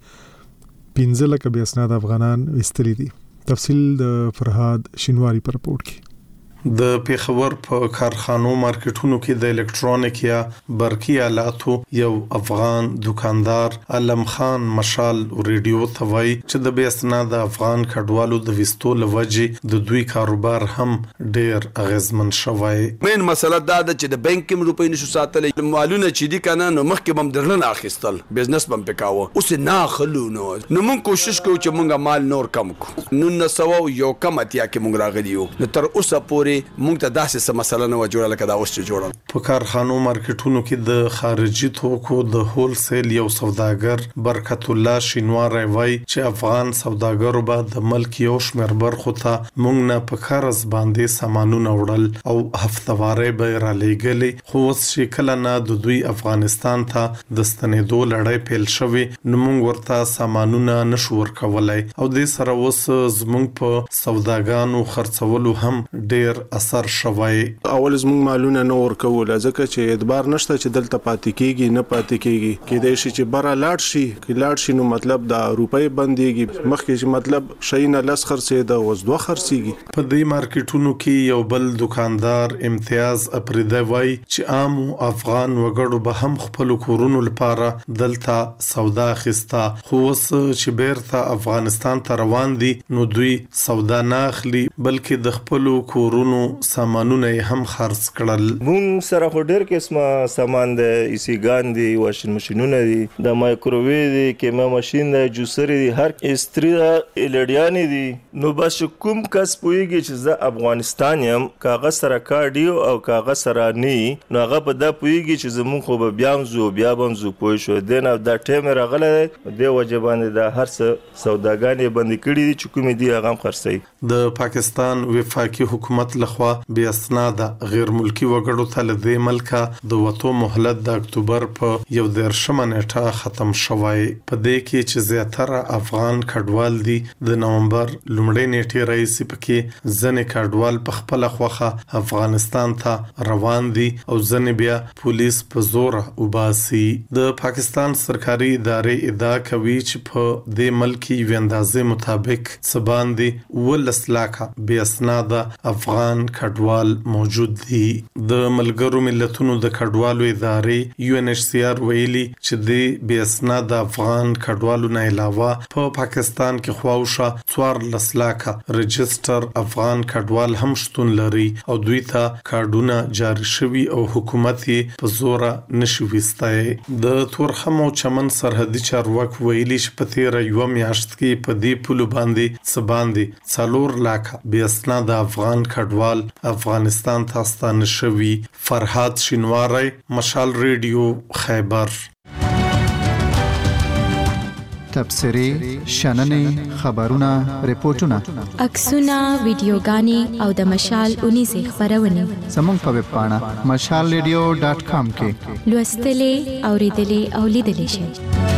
نږدې پنځه لکه بیا اسناد افغانان ایستلي دي. تفصیل د فرهاد شینواری پر رپورټ کې. د پیښور په کارخانو مارکیټونو کې د الکترونیک یا برقي آلاتو یو افغان دکاندار علم خان مشال ریډیو ته وایي چې د بیا اسناد افغان کډوالو د وستو لوجې د دوی کاروبار هم ډیر اغیزمن شوی. مین مسله دا ده چې د بانک کې روپۍ نشو ساتلې مالونه چې دي کنه نو مخکې بم درنه اخیستل بزنس بم پکاوه اوس نه خلو نو نو مونږ کوشش کوو چې مونږه مال نور کم کو نو نسو یو کم اتیا کې مونږ راغلیو نو تر اوسه پورې مونږ ته داسې څه مسله نه و جوړه لکه دا اوس چې جوړه. په کارخانو مارکیټونو کې د خارجي توکو د هول سیل یو سوداګر برکت الله شینواری وایي چې افغان سوداګرو به د ملک یو شمېر برخو ته مونږ نه په قرض باندې سامانونه وړل او هفتوارې به را لېږلې. خو اوس چې کله نه د دوی افغانستان ته د ستنېدو لړۍ پیل شوې نو مونږ ورته سامانونه نشو ورکولی او دې سره اوس زمونږ په سوداګانو خرڅولو هم ډېر اثر شوی. اول زموږ مالونه نه ورکول ځکه چې اعتبار نشته چې دلته پاتې کیږي نه پاتې کیږي کېدای شي چې بره لاړ شي کې لاړ شي نو مطلب د روپۍ بنديږي مخکې چې مطلب شي نه لس خرڅې د وزدو خرڅيږي. په دې مارکیټونو کې یو بل دکاندار امتیاز اپریده وای چې عام افغان وګړو به هم خپل کورونو لپاره دلته سودا خستا خو اوس چې بیرته افغانستان ته روان دي نو دوی سودا نه اخلي بلکې د خپل کورونو سامانونه هم خرڅ کړل. مون سره خو ډېر قسمه سامان دی ایسیګان دي واشن ماشینونه دي د مایکروویو دي کیما ماشین دی جوسر دي هر استری الډیان دي نو بس کوم کس پويږي چې زه افغانستان يم کاغذ سره کارډیو او کاغذ سره ني نو هغه په دا پويږي چې زمون خو به بیا زو بیا بم زو پوي شو دنه د ټیم راغله دی وجبان د هر څه سوداګانې بند کړي دي چې کوم دي هغه خرڅي. د پاکستان وفاقي حکومت لخوا بیا اسناد غیر ملکی وګړو ته له دې ملکه د وټو مهلت د اکتوبر په یو دیرشمه نیټه ختم شوی. په دې کې چې زیاتره افغان کډوال دي د نومبر لومړۍ نیټې راځي پکې ځنې کډوال په خپل خوخه افغانستان ته روان دي او ځنې بیا پولیس په زور وباسي. د پاکستان سرکاري ادارې ادعا کوي چې په دې ملک یو اندازې مطابق سباندي ولس لاکه بیا اسناد افغان افغان کډوال موجود دي. د ملګرو ملتونو د کډوالو ادارې یو ان ایچ سی آر ویلي چې د بې اسناد افغان کډوالو نه علاوه په پاکستان کې خواوشه څوار لس لاکه رجستر افغان کډوال هم شتون لري او دوی ته کارډونه جاری شوي او حکومت یې په زور نشي وستای. د تورخم او چمن سرحدي چارواکي ویلي چې په تیر یو میاشت کې په دې پلو باندې سباندې څلور لاکه بې اسناد افغان کډوال افغانستان ته ستانه شوي. فرهاد شینواری، مشال ریډیو، خیبر. تبصری، شننې، خبرونه، ریپورتونه، عکسونه، ویډیوګانې او د مشال اونیزه خبرونه زموږ په ویب پاڼه مشال ریډیو ډاټ کام کې لوستلې، اوریدلې او لیدلې شئ.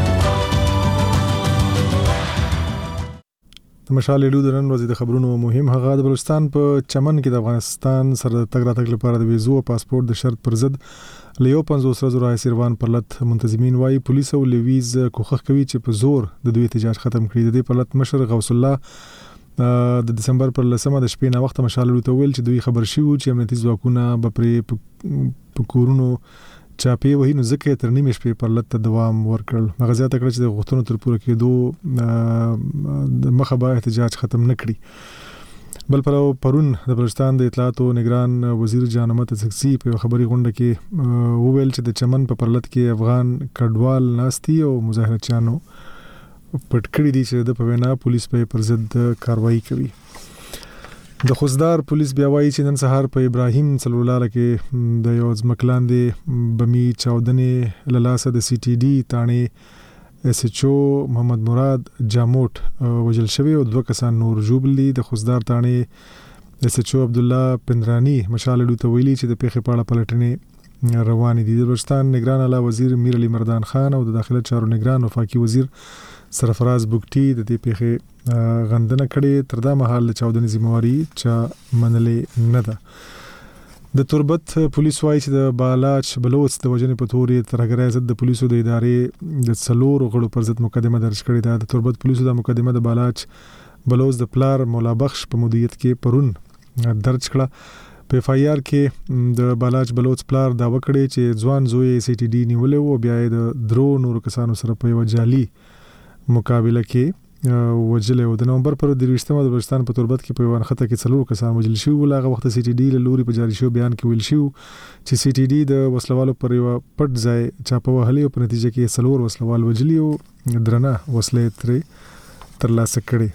مشال ریډیو د نن ورځې د خبرونو مهم هغه د بلوچستان په چمن کې د افغانستان سره تګ راتګ لپاره د ویزو او پاسپورت د شرط پر ضد لیو پنځوس ورځې راهیسې روان پرلط منتظمین وایي پولیس او لیویز کوښښ کوي چې په زور د دوی احتجاج ختم کړي. د دې پرلط مشر غوث الله د دسمبر پر لسمه د شپې نه وخت مشال ریډیو ته ویل چې دوی خبر شي چې امنیتي ځواکونه به پرې په کورونو چاپی وهي نو ځکه تر نیمه شپې پر لته دوام ورکړل. مغزیات کړ چې د غوښتنو تر پوره کېدو د مخه به احتجاج ختم نکړي. بل پر پرون د بلوچستان د اطلاعات او نگران وزیر جان احمد سکسی په خبري غونډه کې وویل چې د چمن په پرلط کې افغان کډوال ناستي او مظاهره چانو پټ کړی دي چې د پوینا پولیس په پر ضد کاروایی کوي. د خوزدار پولیس بیا وایي چې نن سهار په ابراهیم صلولاله کې د یو ځمکلاندې بمی چاودنې للاسه د سی ټي ډي تانه اس ایچ او محمد مراد جاموټ وجل شوی او دوه کسان نور ژوبل دي. د خوزدار تانه اس ایچ او عبد الله پندرانی مشال ډو ته ویلي چې د پیښې په اړه پلټنې روان دي. د بلوچستان نگران اعلی وزیر میر علي مردان خان او د داخله چارو نگران وفاقي وزیر سرفراز بوکټي د دې پیښې غندنه کړې. تر دا مهال د چاودنې ذمہواری چا منلې نه ده. د تربت پولیس وایي چې د بالاچ بلوچ د وجنې په تورې ترګرای ضد د پولیسو د ادارې د څلور غړو پر ضد مقدمه درج کړې ده. د تربت پولیسو د مقدمه د بالاچ بلوچ د پلار مولا بخش په مدیریت کې پرون درج کړه. په اف آی آر کې د بالاچ بلوچ پلار دا وکړي چې ځوان زوی سی ټي ډي نیولې او بیا د درو نور کسانو سره په یو جالي مقابله کې وجل او د نومبر پر درويشتمه د بلوچستان په تربت کې په یو خطه کې څلور کسان وجل شو. ولغه وخت سی ټي ډي له لوري په جاري شو بیان کې ویل شو چې سی ټي ډي د وسلوالو پر یو پټ ځای چاپه وهلي او په نتیجه کې څلور وسلوال وجلی او درنه وسلې ترې ترلاسه کړي.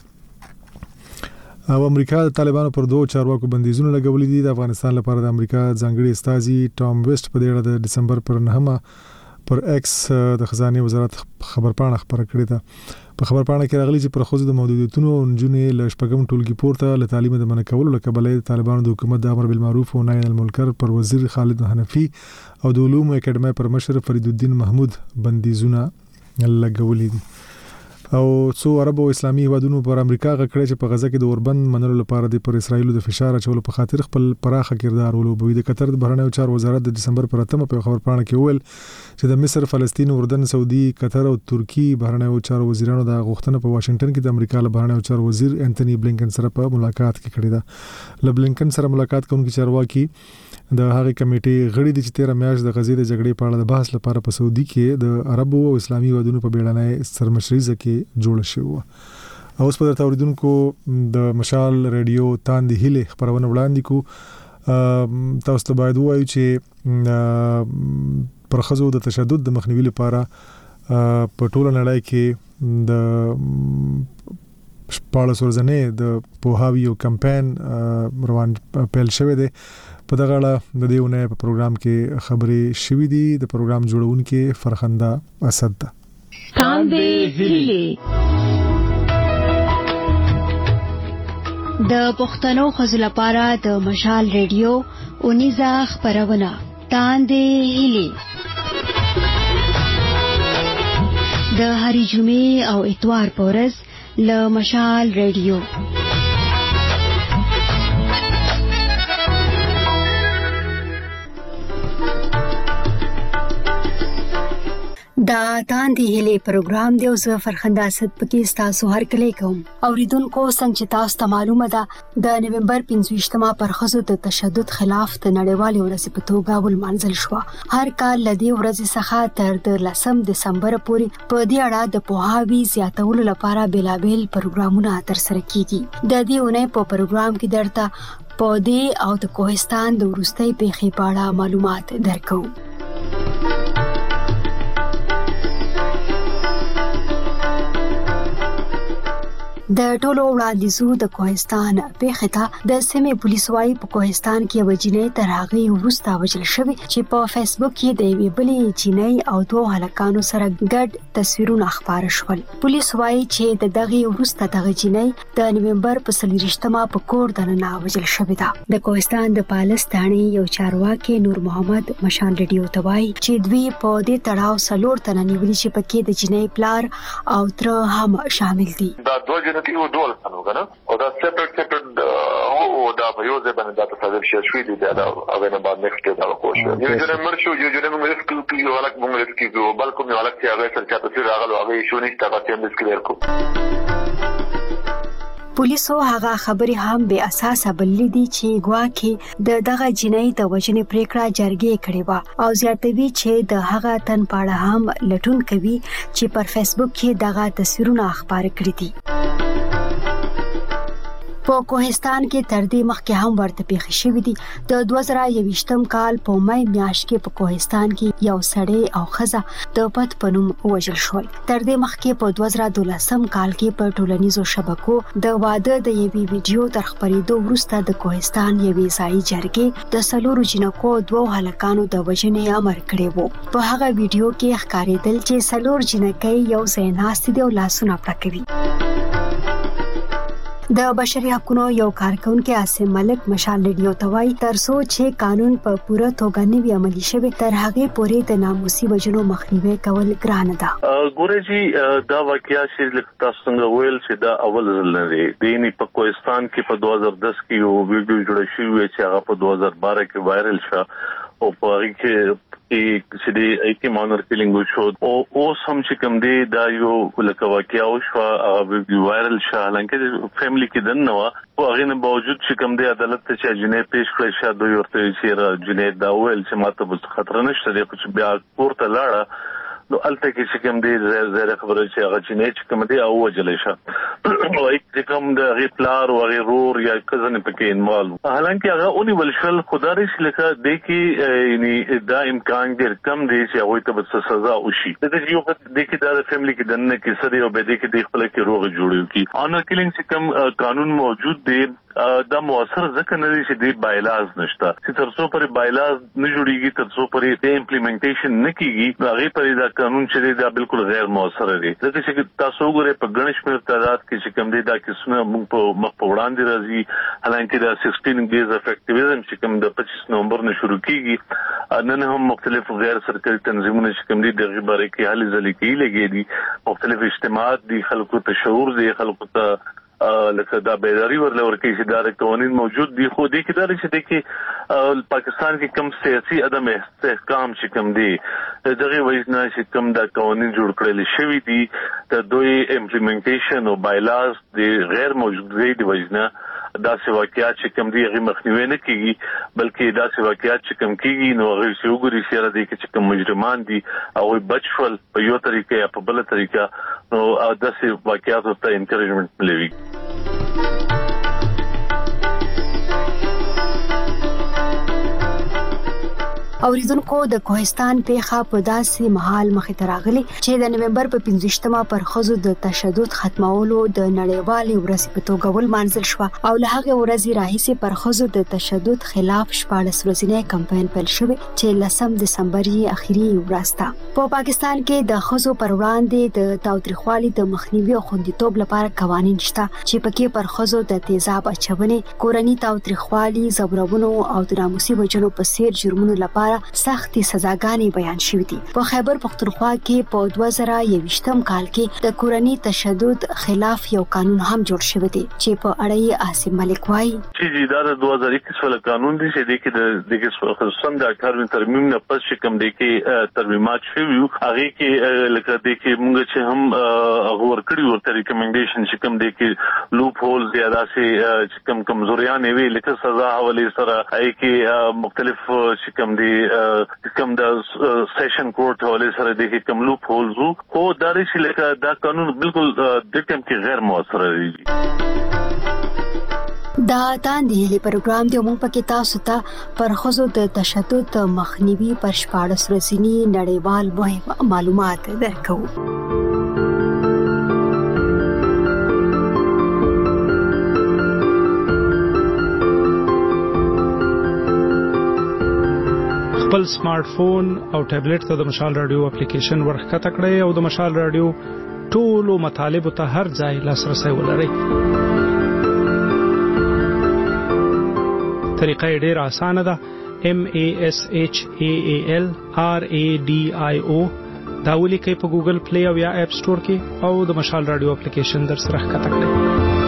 او امریکا د طالبانو پر دوه چارواکو بندیزونه لګولې دي. د افغانستان لپاره د امریکا ځانګړي استازي ټام ویسټ په دې اړه د دسمبر پر نهمه پر ایکس د خزانه وزارت خبرپاڼه خبره کړې ده. په خبرپاڼه کې راغلي چې پر خوځ د محدودیتونو او نجونې له شپږم ټولګي پورته له تعلیم د منع کولو لکه بلې د طالبانو د حکومت د امر بالمعروف او نهي عن المنکر پر وزیر خالد حنفي او د علوم اکیډمي پر مشر فرید الدین محمود بندیزونه لګولې دي. او څو عرب او اسلامي هیوادونو پر امریکا غکړي چې په غزه کې د اوربند منلو لپاره د پر اسرایل د فشار اچولو په خاطر خپل پراخه کردار ولوبوي. د قطر د بهرنیو چارو وزارت د دسمبر پر اتمه په خبرپاڼه کې ویل چې د مصر، فلسطین، اردن، سعودي، قطر او ترکی بهرنیو چارو وزیرانو د غوښتنه په واشنگټن کې د امریکا له بهرنیو چارو وزیر انټونی بلینکن سره په ملاقات کې کړې ده. له بلینکن سره ملاقات کوونکی چارواکي د هغه کمیټې غړي دي چې تیره میاشت د غزې د جګړې په اړه د بحث لپاره په سعودي کې د عربو او اسلامي هیوادونو په بیړنۍ سرمشريزه کې جوړ شوی و. اوس په درته اوریدونکو د مشال ریډیو تاندې هله خبرونه وړاندې کو. تاسو ته باید وایو چې پر خزو د تشدد د مخنیوي لپاره په ټوله نړۍ کې د شپاړس ورځې د پوهاوی او کمپاین روان پیل شوی دی. په دغه اړه د دیونه په پروګرام کې خبرې شوې دي. د پروګرام جوړونکو فرخنده اسد ده. تاندې هلي د پښتنو خزل لپاره د مشال ریډیو اونیزه خبرونه تاندې هلي د هری جمعې او اتوار پورز له مشال ریډیو. دا تاندې هلي پروګرام دی او زه فرخنده اسد پکې تاسو هر کله کوم اوریدونکو څنګه چې تاسو ته معلومه ده د نومبر پنځه پر ښځو د تشدد خلاف د نړیوالې ورځې په توګه ولمانځل شو. هر کال له دې ورځې څخه تر د لسم دسمبر پورې په دې اړه د پوهاوي زیاتولو لپاره بیلابیل پروګرامونه ترسره کیږي. د دې اونۍ په پروګرام کې درته په دې او د کوهستان د وروستۍ پیښې په اړه معلومات درکو. د ټولو وړاندیزو د کوهستان پیښه ته د سیمې پولیس وايي په کوهستان کې وجنې تر هغه وروسته وجل شوی چې په فیسبوک کې د یوې بلې جنۍ او دوه هلکانو سره ګډ تصویرونه خپاره شول. پولیس وايي چې د دغه وروسته دغه جنۍ د نومبر په څلوېښتمه په کور دننه وجل شوې ده. د کوهستان د پالستانې یو چارواکي نور محمد مشان ریډیو ته وايي چې دوی په دې تړاو څلور تنه نیولي چې پکې د جنۍ پلار او تر هم شامل دي. یو ډول څنګه کنه او دا سپریټ سپریټ او دا په یو ځای باندې دا تصادف شوی دی دا هغه نه باندې نکټ دا کوشش یو جن مرشو یو جن موږ رسکو کیو ولک موږ رسکو کیو بلکې یو ولک چې هغه سره چاته سره راغلو هغه شو نشته تاسو هم ذکر کو. پولیسو هغه خبرې هم به اساسه بللې دي چې ګواکې د دغه جنۍ د وژنې پریکړه جرګې کړې و او زیاتوي چې د هغه تن پاړه هم لټون کوي چې پر فیسبوک کې دغه تصویرونه خپاره کړي دي. په کوهستان کې تر دې مخکې هم ورته پیښې شوې دي. د دوه زره یوویشتم کال په مې میاشت کې په کوهستان کې یو سړی او ښځه د پت په نوم وژل شول. تر دې مخکې په دوه زره دولسم کال کې په ټولنیزو شبکو د واده د یوې ویډیو تر خپرېدو وروسته د کوهستان یوې ځایي جرګې د څلورو جنکو دوه هلکانو د وژنې امر کړی و. په هغه ویډیو کې ښکارېدل چې څلور جنکۍ یو ځای ناستې دي او لاسونه پړکوي. د بشري حقوقو یو کارکونکو عاصم ملک مشال ریډیو ته وايي ترڅو چې قانون په پوره توګه نه وي عملي شوی تر هغه پورې د ناموسي وژنو مخنیوي کول ګران ده. ګورې چې دا واقعیا چې تاسو څنګه ویل چې دا اول ځل نه دی. د نه په کوهستان کې په دوه زره دس کې یو ویډیو جوړ شوی چې هغه په دوه زره بارہ کې وایرل شو او په هغه کې چې د ایکی مانر کیلینګ شو او اوس هم چې کوم دی دا یو لکه واقعیا او شو او وایرل شو لکه فیملی کې دنه وا او هغه نه باوجود چې کوم دی عدالت ته چې جنې پیش کړی شو دوی ورته چې جنې دا ویل چې ماته به خطر نشته دی چې بیا ورته لاړه نو الته کې چې کوم دی زه خبره چې هغه جنې چې کوم دی او وجلې شو او یک کوم د غیپلار او غیرور یا کزن پکې انوالو حالانکه هغه اونې ولشل خدای شي لکه د کې یعنی دا امکان ډیر کم دی چې هغه ته به سزا وشي. د دې یو د کې د فیملی کې دنه کې سره او به د کې د خپل کې روغ جوړیو کې انر کیلینګ چې کوم قانون موجود دی دا موثر ځکه نه دی چې د بایلاز نشته چې تر څو پر بایلاز نه جوړیږي تر څو پر د امپلیمنټیشن نه کیږي هغه پر دا قانون چې دا بالکل غیر موثر دی. ځکه چې تاسو وګورئ په ګڼ شمېر تعداد کې چې کوم دی دا کیسونه موږ په مخ په وړاندې راځي حالانکه دا سیکسټین ډیز اف اکټیویزم چې کوم د پچیس نومبر نه شروع کیږي نن هم مختلف غیر سرکاري تنظیمونه چې کوم دي دغه باره کې حل ځلې کې لګي دي مختلف اجتماعات دي خلکو ته شعور دي خلکو ته لکه دا بیداری ورلور کې چې دا قوانين موجود دي خو دې کې دا چې د کې پاکستان کې کم سیاسي عدم استحکام چې کوم دي دغه وجنه چې کوم دا قوانين جوړ کړل شوی دي د دوی امپلیمنټیشن او بایلاز دی غیر موجود دی وجنه دا څه واقعیات چې کوم دی غي مخنیوي نه کیږي بلکې دا څه واقعیات چې کوم کیږي نو هغه چې وګوري چې را دي چې کوم مجرمان دي او بچفل په یو طریقې یا په بل طریقې نو دا څه واقعیات ته انکریجمنت ملوي. اوریدونکو د کوهستان پیښه په داسې مهال مخې ته راغلي چې د نومبر په پنځه پر ښځو د تشدد ختمولو د نړیوالې ورځې په توګه ولمانځل شو او له هغې ورځې راهیسې پر ښځو د تشدد خلاف شپاړس ورځنی کمپاین پیل شوی چې لسم دسمبر یې اخري ورځ ده. په پاکستان کې د ښځو پر وړاندې د تاوتریخوالي د مخنیوي او خوندیتوب لپاره قوانین شته چې پکې پر ښځو د تیزاب اچونې، کورني تاوتریخوالي، زورونو او د ناموسي وژنو په څیر جرمونو لپاره لپاره سختې سزاګانې بیان شوې دي. په خیبر پختونخوا کې په دوه زره یوویشتم کال کې د کورنۍ تشدد خلاف یو قانون هم جوړ شوی دی چې په اړه یې عاصم ملک وایي چې دا د دوه زره اکیس ول قانون دی چې د کې د کې خصوصا د اټھارہویں ترمیم نه پس کوم دی کې ترمیمات شوی هغه کې لکه د کې موږ چې هم غور کړی ورته ریکمنډیشن چې کوم دی کې لوپ هول زیاده سي چې کوم کمزوریاں وی لکه سزا حواله سره ای کې مختلف چې کوم دی کوم د سیشن کورټ حواله سره د کې کوم لوپ هولز او دا چې لکه دا قانون بالکل د کوم کې غیر موثر دی. دا تاندې پروګرام دی موږ پکې تاسو ته پر خزو د تشدد مخنیوي پر شپاړس ورځنی نړیوال مهم معلومات درکو. خپل سمارټ فون او ټابلیټ ته د مشال رادیو اپلیکیشن ورخته کړئ او د مشال رادیو ټولو مطالب ته هر ځای لاسرسي ولرئ. طریقه ډیر اسانه ده. M A S H A A L R A D I O دا ولیکئ په ګوګل پلی او یا اپ سٹور کې او د مشال رادیو اپلیکیشن در سره ښکته کړئ.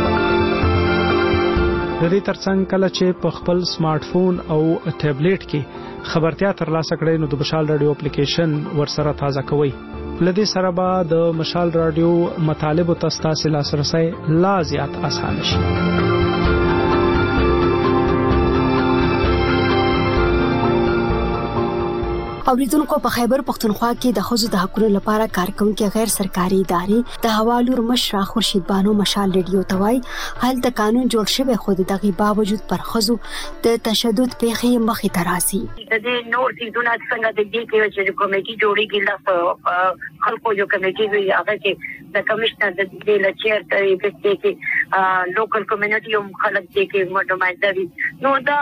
د دې ترڅنګ کله چې په خپل سمارټ فون او ټابلیټ کې خبرتیا ترلاسه کړئ نو د مشال رادیو اپلیکیشن ورسره تازه کوئ. لدې سره به د مشال رادیو مطالب او تاسو لاسرسي لا زیات آسان شي. اوریدونکو په خیبر پختونخوا کې د خزو د حقوقو لپاره کارکونکو غیر سرکاري ادارې د حوالور مشر خورشید بانو مشال ریډیو توای حال ته قانون جوړ شوی خو د دغه باوجود پر خزو د تشدد پیښې مخې ته راځي. د دې نور سیدونه څنګه د دې کې چې کمیټي جوړیږي لا خلکو یو کمیټي وی هغه کې د کمشنر د دې لچیر ته د کې لوکل کمیونټي او خلک دې کې نمائنده وي نو دا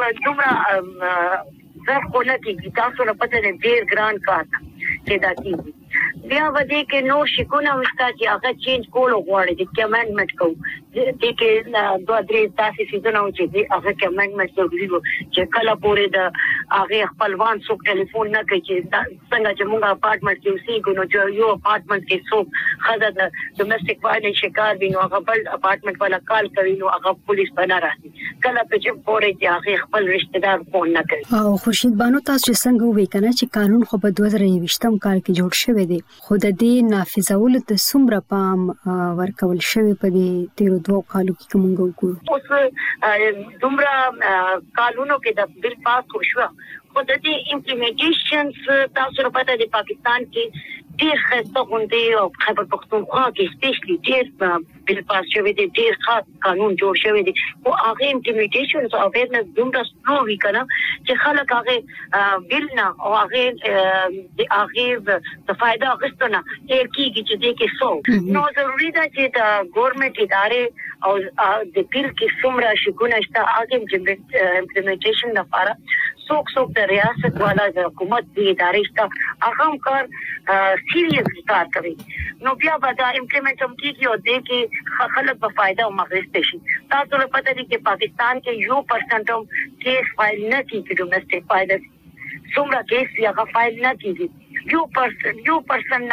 دومره زه خو نه کېږي تاسو له پته نه ډېر ګران کار چې دا کېږي. بیا وځي کې نو شکونه وشته چې هغه چینج کول غواړي چې امندمنت کوو دې کې دوه درې تاسو سيزونه و چې هغه امندمنت ضروري وو چې کله پورې د هغه خپلوان څوک ټلیفون نه کوي چې څنګه چې موږ اپارټمنټ کې اوسېږو نو یو اپارټمنټ کې څوک خزه د ډومېسټک وایلنس شکار وي نو هغه بل اپارټمنټ والا کال کوي نو هغه پولیس بنا راځي کله چې پورې چې هغه خپل رشتہ دار فون نه کوي. او خورشید بانو تاسو څنګه وې کنه چې قانون خو په دوه زره یوویشتم کال کې جوړ شوی دی خو د دې نافذولو ته څومره پام ورکول شوی په دې تیرو دوه کالو کې کوم وګورو. اوس دومره قانونو کې د بل پاس شو خو د دې امپلیمنټیشن تاسو په د پاکستان کې ډیر خسته غونډې او خیبر پختونخوا کې سپیشلی ډیر بل پاس شوی دی ډیر خاص قانون جوړ شوی دی او هغه امپلیمنټیشن او اویرنس دومره سلو وی کنه چې خلک هغه بل نه او هغه د هغه د فائدہ غوښتنه کیږي چې دې کې سو نو ضروری ده چې د ګورنمنت ادارې او د بل کې څومره شګونه شته هغه امپلیمنټیشن لپاره څوک څوک د ریاست والا د حکومت د ادارې شته هغه کار سیریس کار کوي نو بیا به دا امپلیمنټ هم کیږي او دې کې خلک په فائدہ او مغرض شي. تاسو له پته دي چې پاکستان کې یو پرسنټ هم کیس فایل نه کیږي ډومېسټک فایل څومره کیس هغه فایل نه کیږي یو پرسنټ یو پرسنټ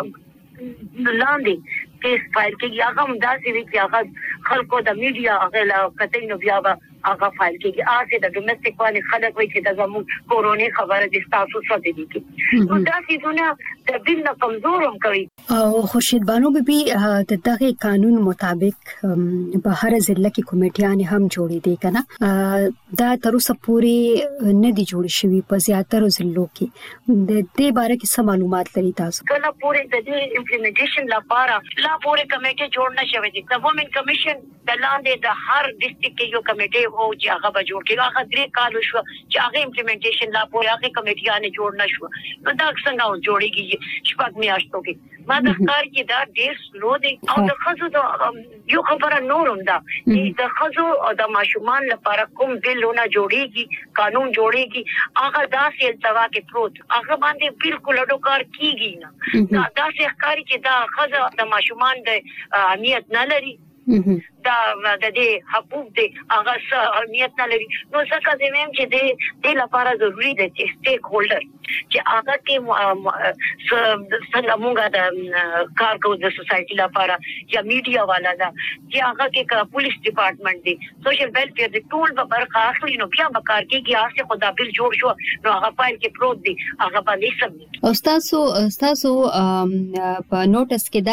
نه لاندې کیس فایل کیږي هغه هم داسې وي چې هغه خلکو د میډیا هغه لا کتل نو بیا هغه فایل کیږي آسه د ډومېسټک باندې خلک وایي چې د زموږ کورونی خبره د تاسو څه دي کی نو دا سيزونه د دین نه کمزورم کوي. او خورشید بانو بي د دغه قانون مطابق په هر ضلع کې کمیټیان هم جوړې دي کنه دا تر اوسه پورې نه دي جوړ شوی په زیاتره ضلعو کې د دې باره کې څه معلومات لري تاسو؟ کله پورې د دې امپلیمنټیشن لپاره لا پورې کمیټه جوړ نه شوی دي د وومن کمیشن د لاندې د هر ډیسټریکټ کې یو کمیټه او چې هغه به جوړ کړي هغه درې کال شو چې هغه امپلیمنټیشن لا پورې هغه کمیټیانه جوړ نه شو نو دا څنګه جوړیږي شپږ میاشتو کې ما د ښکار کې دا ډېر سلو دی او د خزو د یو خبره نورم ده چې د خزو او د ماشومان لپاره کوم بلونه جوړیږي قانون جوړیږي هغه داسې التوا کې پروت هغه باندې بالکل اډوکار کیږي نه دا داسې ښکاری چې دا خزو د ماشومان د اهمیت نه لري دا د دې حقوق دي هغه اهمیت نه لري. نو څنګه زموږ چې د دې لپاره ضروری دي چې سټیک هولډر چې هغه کې څنګه موږ د کار کوو د سوسايټي لپاره یا میډیا والا دا چې هغه کې پولیس ډپارټمنټ دي سوشل ویلفیر دي ټول به برخه اخلي. نو بیا به کار کېږي هغه خدا بل جوړ شو نو هغه فایل کې پروت دي هغه باندې سبمیټ. او تاسو تاسو په نوټس کې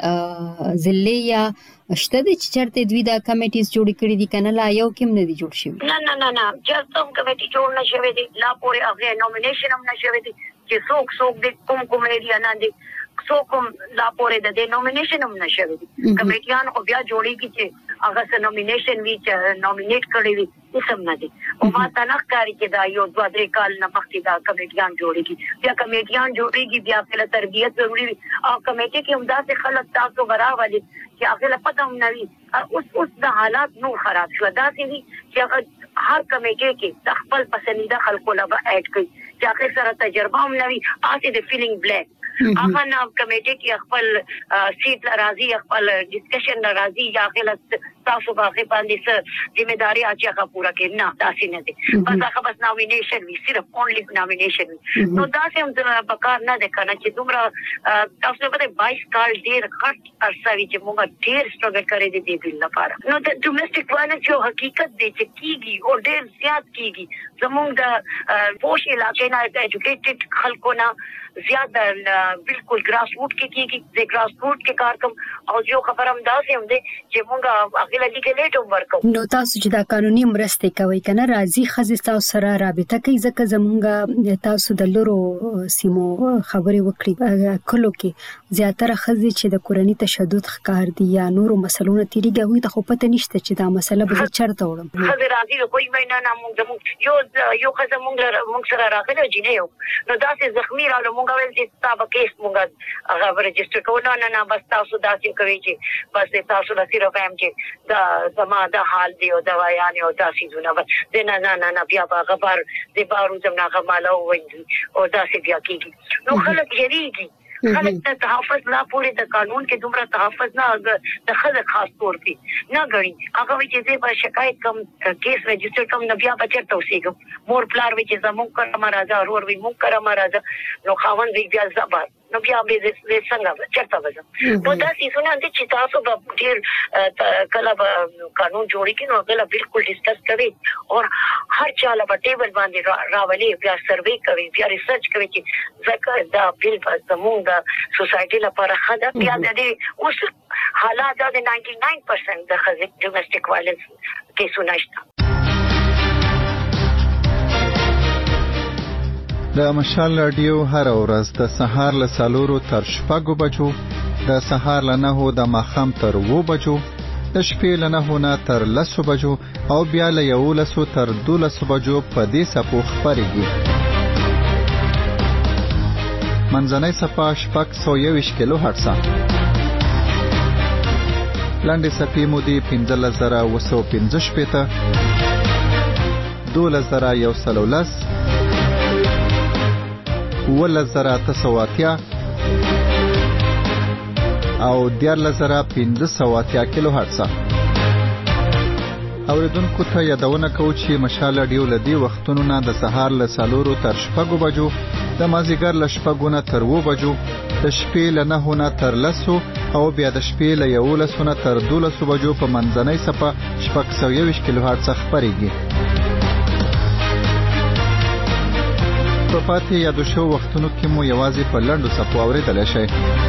داسې ضلع یا شته چې چرته دوی دا کمیټیز جوړ کړي دي کنه لا یو کوم نه دي جوړ شوی؟ نه نه نه نه چې کوم کمیټي جوړ نه شوی دي لا پورې هغه نومینیشن هم نه شوی دي چې څوک څوک د کوم کوم ایریا نه دي څوک لا پورې د نومینیشن هم نه شوی دي. کمیټیان خو بیا جوړیږي چې هغه سره نومینیشن وی چې نومینیټ کړي وي څه نه دي. او ما تنخ کاری کې دا یو دوه درې کال نه مخکې دا کمیټیان جوړیږي بیا کمیټیان جوړیږي بیا په تربیت ضروري وي او کمیټي کې هم داسې خلک تاسو براولي چې هغه لا پته هم نه وي. اوس اوس د حالات نور خراب شو داسې دي چې هر کمیټي کې د خپل پسندیده خلکو لا به اډ کوي چې هغه سره تجربه هم نه وي آسه د فیلینګ بلیک هغه نه کمیټي کې خپل سیټ راځي خپل ډسکشن راځي یا خپل تاسو باندې باندې څه ځمېداري اچي هغه پورا کې نه تاسو نه دي بس هغه بس نومینیشن وی صرف اونلی نومینیشن نو دا سم بکار نه ده کنه چې دومره تاسو په بایس کال ډیر غټ ارسوي چې موږ ډیر سټرګل کړی دي د بل لپاره. نو د ډومېسټک وایلنس یو حقیقت دی چې کیږي او ډیر زیات کیږي. زموږ د پوش علاقې نه د ایجوکیټډ خلکو نه زیات بالکل ګراس روټ کې کیږي د ګراس روټ کې کار کوم او یو خبر هم داسې هم دي چې موږ هغه لږ کې لیټ هم ورکو. نو تاسو چې دا قانوني مرسته کوي کنه راځي خزې تاسو سره رابطه کوي ځکه زمونږ تاسو د لورو سیمو خبرې وکړي کلو کې زیاتره خزې چې د کورنۍ تشدد ښکار دي یا نورو مسلونو تیریږي هغوی ته خو پته نشته چې دا مسله به چرته وړم. خزې راځي کوئی مینه نه موږ یو یو خزه موږ موږ سره راغله جنې یو نو داسې زخمی رااله موږ ویل چې تاسو کیس موږ هغه رجسټر کوو نه نه بس تاسو داسې کوي چې بس تاسو له صرف هم چې دا زما د حال دی او دوايان او داسې زونه بس نه نه نه بیا هغه بار د بارو زمنا غماله وایي او داسې بیا کیږي. نو خلک یریږي خلک ته تحفظ لا پورې د قانون کې دومره تحفظ نه د خلک خاص طور په نه غړي هغه وی چې زه به شکایت کوم کیس رجسټر کوم نو بیا بچر توسيګم مور پلار وی چې زموږ کړه مرزه ورور وی موږ کړه مرزه نو خاوند وی بیا زبر نو بیا به دې څنګه چرته وځم. نو دا سيزونه دي چې تاسو به ډیر کله به قانون جوړی کینو کله بالکل ډیسکس کوي او هر چاله په ټیبل باندې راولي بیا سروې کوي بیا ریسرچ کوي چې ځکه دا بل زموږ د سوسايټي لپاره خدای بیا د دې اوس حالات د ناینټي ناین پرسنټ د خزې ډومېسټک وایلنس کیسونه شته. د مشال رادیو هر ورځ د سهار له سالورو تر شپږو بجو د سهار له نهو د ماښام تر اوو بجو د شپې له نهو نه تر لسو بجو او بیا له یولسو تر دولسو بجو په دې څپو خپرېږي. منځنۍ څپه شپږ سوه یوویشت کیلو هرټزه لنډې څپې مو دي پنځلس زره اوه سوه پنځه شپېته دولس زره یو سل او لس اوولس زره اته سوه اتیا او دیارلس زره پنځه سوه اتیا کیلو هرټزه. اوریدونکو ته یادونه کوو چې مشال رادیو له دې وختونو نه د سهار له څلورو تر شپږو بجو د مازدیګر له شپږو نه تر اوو بجو د شپې له نهو نه تر لسو او بیا د شپې له یولسو نه تر دولسو بجو په منځنۍ څپه شپږ سوه یوویشت کیلو هرټزه خپرېږي. په پاتې یادو شو وختونو کې مو یوازې په لنډو څپو اورېدلی شئ.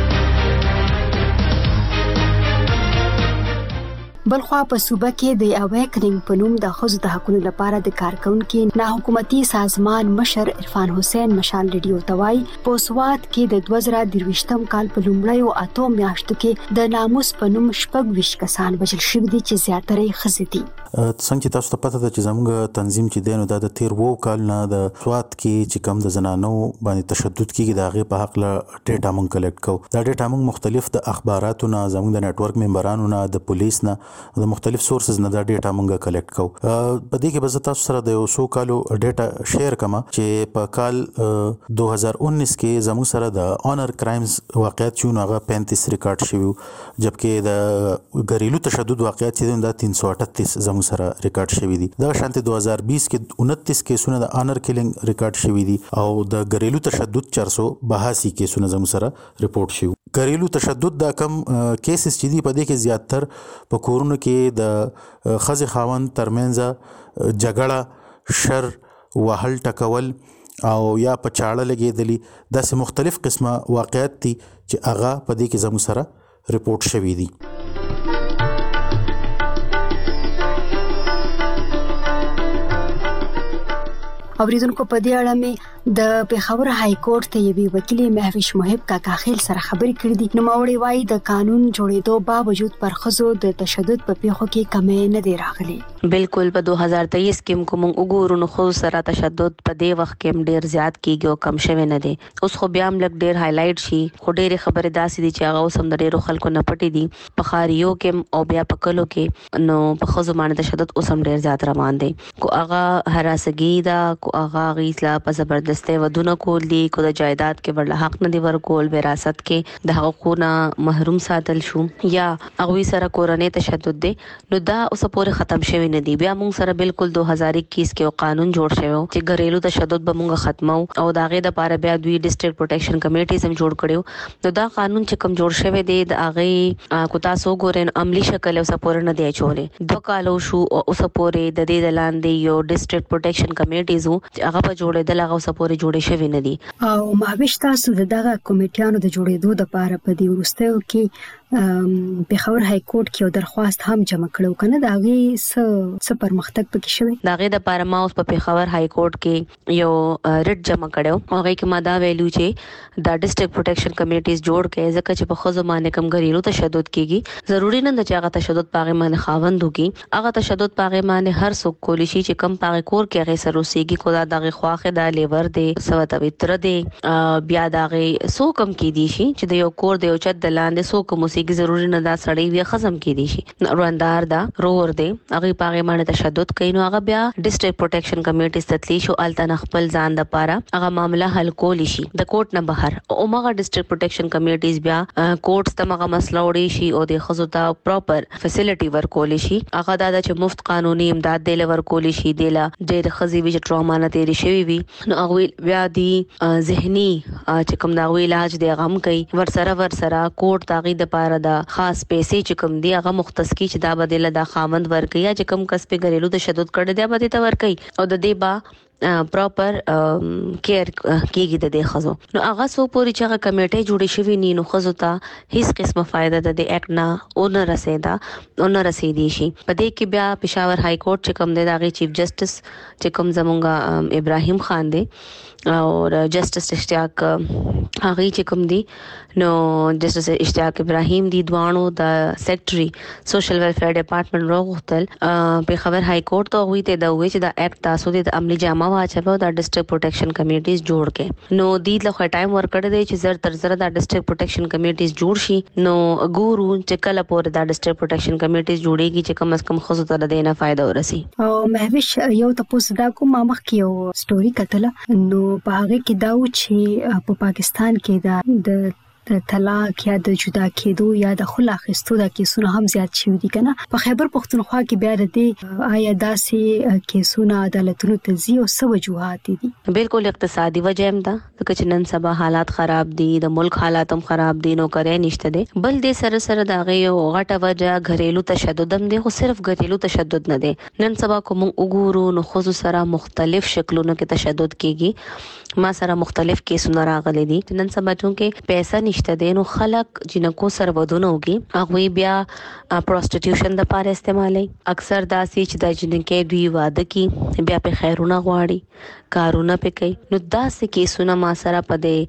بلخوا په صوبه کې د اویکنینګ په نوم د ښځو د حقونو لپاره د کارکونکو نه حکومتي سازمان مشر عرفان حسین مشال رادیو ته وایي په سوات کې د دوه زره درویشتم کال په لومړیو اتو میاشتو کې د ناموس په نوم شپږ ویشت کسان وژل شوي دي چې زیاتره یې ښځې دي. څنګه چې تاسو ته پته ده چې زموږ تنظیم چې دی نو دا د تیر وو کال نه د سوات کې چې کم د زنانو باندې تشدد کیږي د هغې په حق له ډیټا مونږ کلیکټ کوو. دا ډیټا مونږ مختلف د اخباراتو نه، زموږ د نیټورک ممبرانو نه، د پولیس نه، د مختلف سورسز نه دا ډیټا مونږ کلیکټ کوو. په دې کې به زه تاسو سره د یو څو کالو ډیټا شیر کوم چې په کال دو هزار انیس کې زموږ سره د آنر کرایمز واقعیت چې هغه پینتیس ریکارډ شوي، جبکې د ګریلو تشدد واقعیت چې دا تین سو اٹھتیس زموږ سره ریکارډ شوي دي. دا شانتي دو هزار بیس کې انتیس کیسونه د آنر کیلینګ ریکارډ شوي دي او د ګریلو تشدد چار سو بهاسی کیسونه زموږ سره ریپورت شوي. ګریلو تشدد دا کم کیسز چې دي په دې کې زیاتر په کورونو کې د ښځې خاوند ترمنځ جګړه، شر، وهل ټکول او یا په چاړه لګېدلي، داسې مختلف قسمه واقعیت دي چې هغه په دې کې زموږ سره ریپورت شوي دي. اوریدونکو په دې اړه مې د پیښور های کورټ ته یوې وکیلې مهوش محب کاکا خیل سره خبرې کړې دي. نوموړې وایي د قانون جوړېدو باوجود پر ښځو د تشدد په پیښو کې کمې نه دی راغلی. بالکل په دو هزار تیئیس کې کوم وګورو نو خو سره تشدد په دې وخت کې ډیر زیات کیږي او کم شوی نه دی. اوس خو بیا هم لګ ډیر هایلایټ شي، خو ډېرې خبرې داسې دي چې هغه اوس هم د ډېرو خلکو نه پټې دي په ښاریو کې او بیا په کلو کې. نو په ښځو باندې تشدد اوس هم ډیر زیات روان دی. کو هغه هراسګي دا کو هغه غیسلا په زبردستی ودونه کول دي، کو د جایداد کې ورله حق نه دی ورکول، وراثت کې د حقوقو نه محروم ساتل شو یا هغوی سره کورنۍ تشدد دی. نو دا اوس پورې ختم شوی نه دی. بیا موږ سره بالکل دو هزار اکیس کې قانون جوړ شوی چې ګریلو تشدد به موږ ختمو او دا غي د پاره بیا دوی ډیسټریکټ پروټیکشن کمیټیز هم جوړ کړو. نو دا قانون چې کوم جوړ شوی دی د هغه کو تاسو ګورئ عملی شکل اوس پورې نه دی چولې. دوه کالو شو اوس پورې د دې لاندې یو ډیسټریکټ پروټیکشن کمیټیز چې هغه په جوړېدل هغه اوس پورې جوړې شوی نه دي. او مهوش تاسو دغه کمیټیانو د جوړېدو د پاره په دې ورستیو کې پیښور های کورټ کې یو درخواست هم جمع کړو کنه دا غي څه څه پرمختګ پکې شوی. دا غي د پاره ما اوس په پیښور های کورټ کې یو ریټ جمع کړو. هغه کې ما دا ویلو چې دا ډیسټریکټ پروټیکشن کمیټیز جوړ کړي ځکه چې په خزو باندې کم غریلو تشدد کیږي. ضروری نه چې هغه تشدد پاغه باندې خاوند وکي، هغه تشدد پاغه باندې هر څوک کولی شي چې کم پاغه کور کې هغه سره وسیږي. کو دا دغه خواخه دا لیور دی سوته وتر دی بیا دغه سو کم کې دي شي چې د یو کور د یو چت د لاندې سو کوم کی ضروری نه دا سړی وی خزم کې دي شي روندار دا رور دی هغه پاغه باندې تشدد کوي. نو هغه بیا ډیسټریکټ پروټیکشن کمیټې ستلی شو الته خپل ځان د پاره هغه معاملہ حل کولی شي د کوټ نه بهر او مغه ډیسټریکټ پروټیکشن کمیټیز بیا کوټس ته مغه مسله وړي شي او د خزو ته پراپر فیسیلیټي ورکول شي. هغه دا چې مفت قانوني امداد دی ورکول شي دیلا ډېر خزي وی چې ټراما نه تیری شوی وي. نو هغه بیا دی ذهني چې کوم دا وی علاج دی غم کوي ور سره ور سره کوټ تاغي د پاره دا خاص پیسې چې کوم دی هغه مختص کی چې دا بدله د خامند ورکي یا چې کوم کس په غریلو تشدد کړي دی به ته ورکي او د دې با پراپر کیر کیږي د دې خزو. نو هغه سو پوری چې هغه کمیټه جوړې شوی ني نو خزو ته هیڅ قسمه فائدہ د دې اکټ نه اون رسیدا اون رسیدي شي. په دې کې بیا پېښور های کورټ چې کوم دی دا غي چیف جسټس چې کوم زمونږ ابراهیم خان دی او جسټس اشتیاق هغه چې کوم دی نو جسټس اشتیاق ابراهیم دی دوانو د سیکریټري سوشل ویلفیر ډپارټمنټ روغتل په خبر های کورټ ته وی ته دا وی چې دا اکټ تاسو د عملی جامه واچو دا ډیسټریکټ پروټیکشن کمیټیز جوړ کې. نو دی له ټایم ورکړی دی چې زر تر زر دا ډیسټریکټ پروټیکشن کمیټیز جوړ شي. نو ګورو چې کله پورې دا ډیسټریکټ پروټیکشن کمیټیز جوړیږي چې کم از کم خصوصا ته د نه فائدہ ورسي. او مهوش یو تاسو دا کوم مخ کې یو سټوري کتله نو په هغه کې دا و چې په پاکستان کې دا د د طلاق یا د جدا کېدو یا د خلا اخیستو د کیسونو هم زیات شوي دي کنه. په خیبر پختونخوا کې بیا د دې آیا داسې کیسونه عدالتونو ته ځي او څه وجوهات دي؟ بالکل اقتصادي وجه هم ده ځکه چې نن سبا حالات خراب دي، د ملک حالات هم خراب دي، نوکرۍ نشته دي. بل دې سره سره د هغې یو غټه وجه غریلو تشدد هم دی، خو صرف غریلو تشدد نه دی. نن سبا کوم وګورو نو ښځو سره مختلف شکلونو کې تشدد کیږي. ما سره مختلف کیسونه راغلي دي. نن سبا چونکې پیسې نشته دي نو خلک جنکو سره ودونه وکي هغه بیا پروسټیټیوشن د پاره استعمالي. اکثر داسې چې د جنکې دوی واده کی بیا په خیرونه غواړي کارونه پې کوي. نو داسې کیسونه ما سره په دې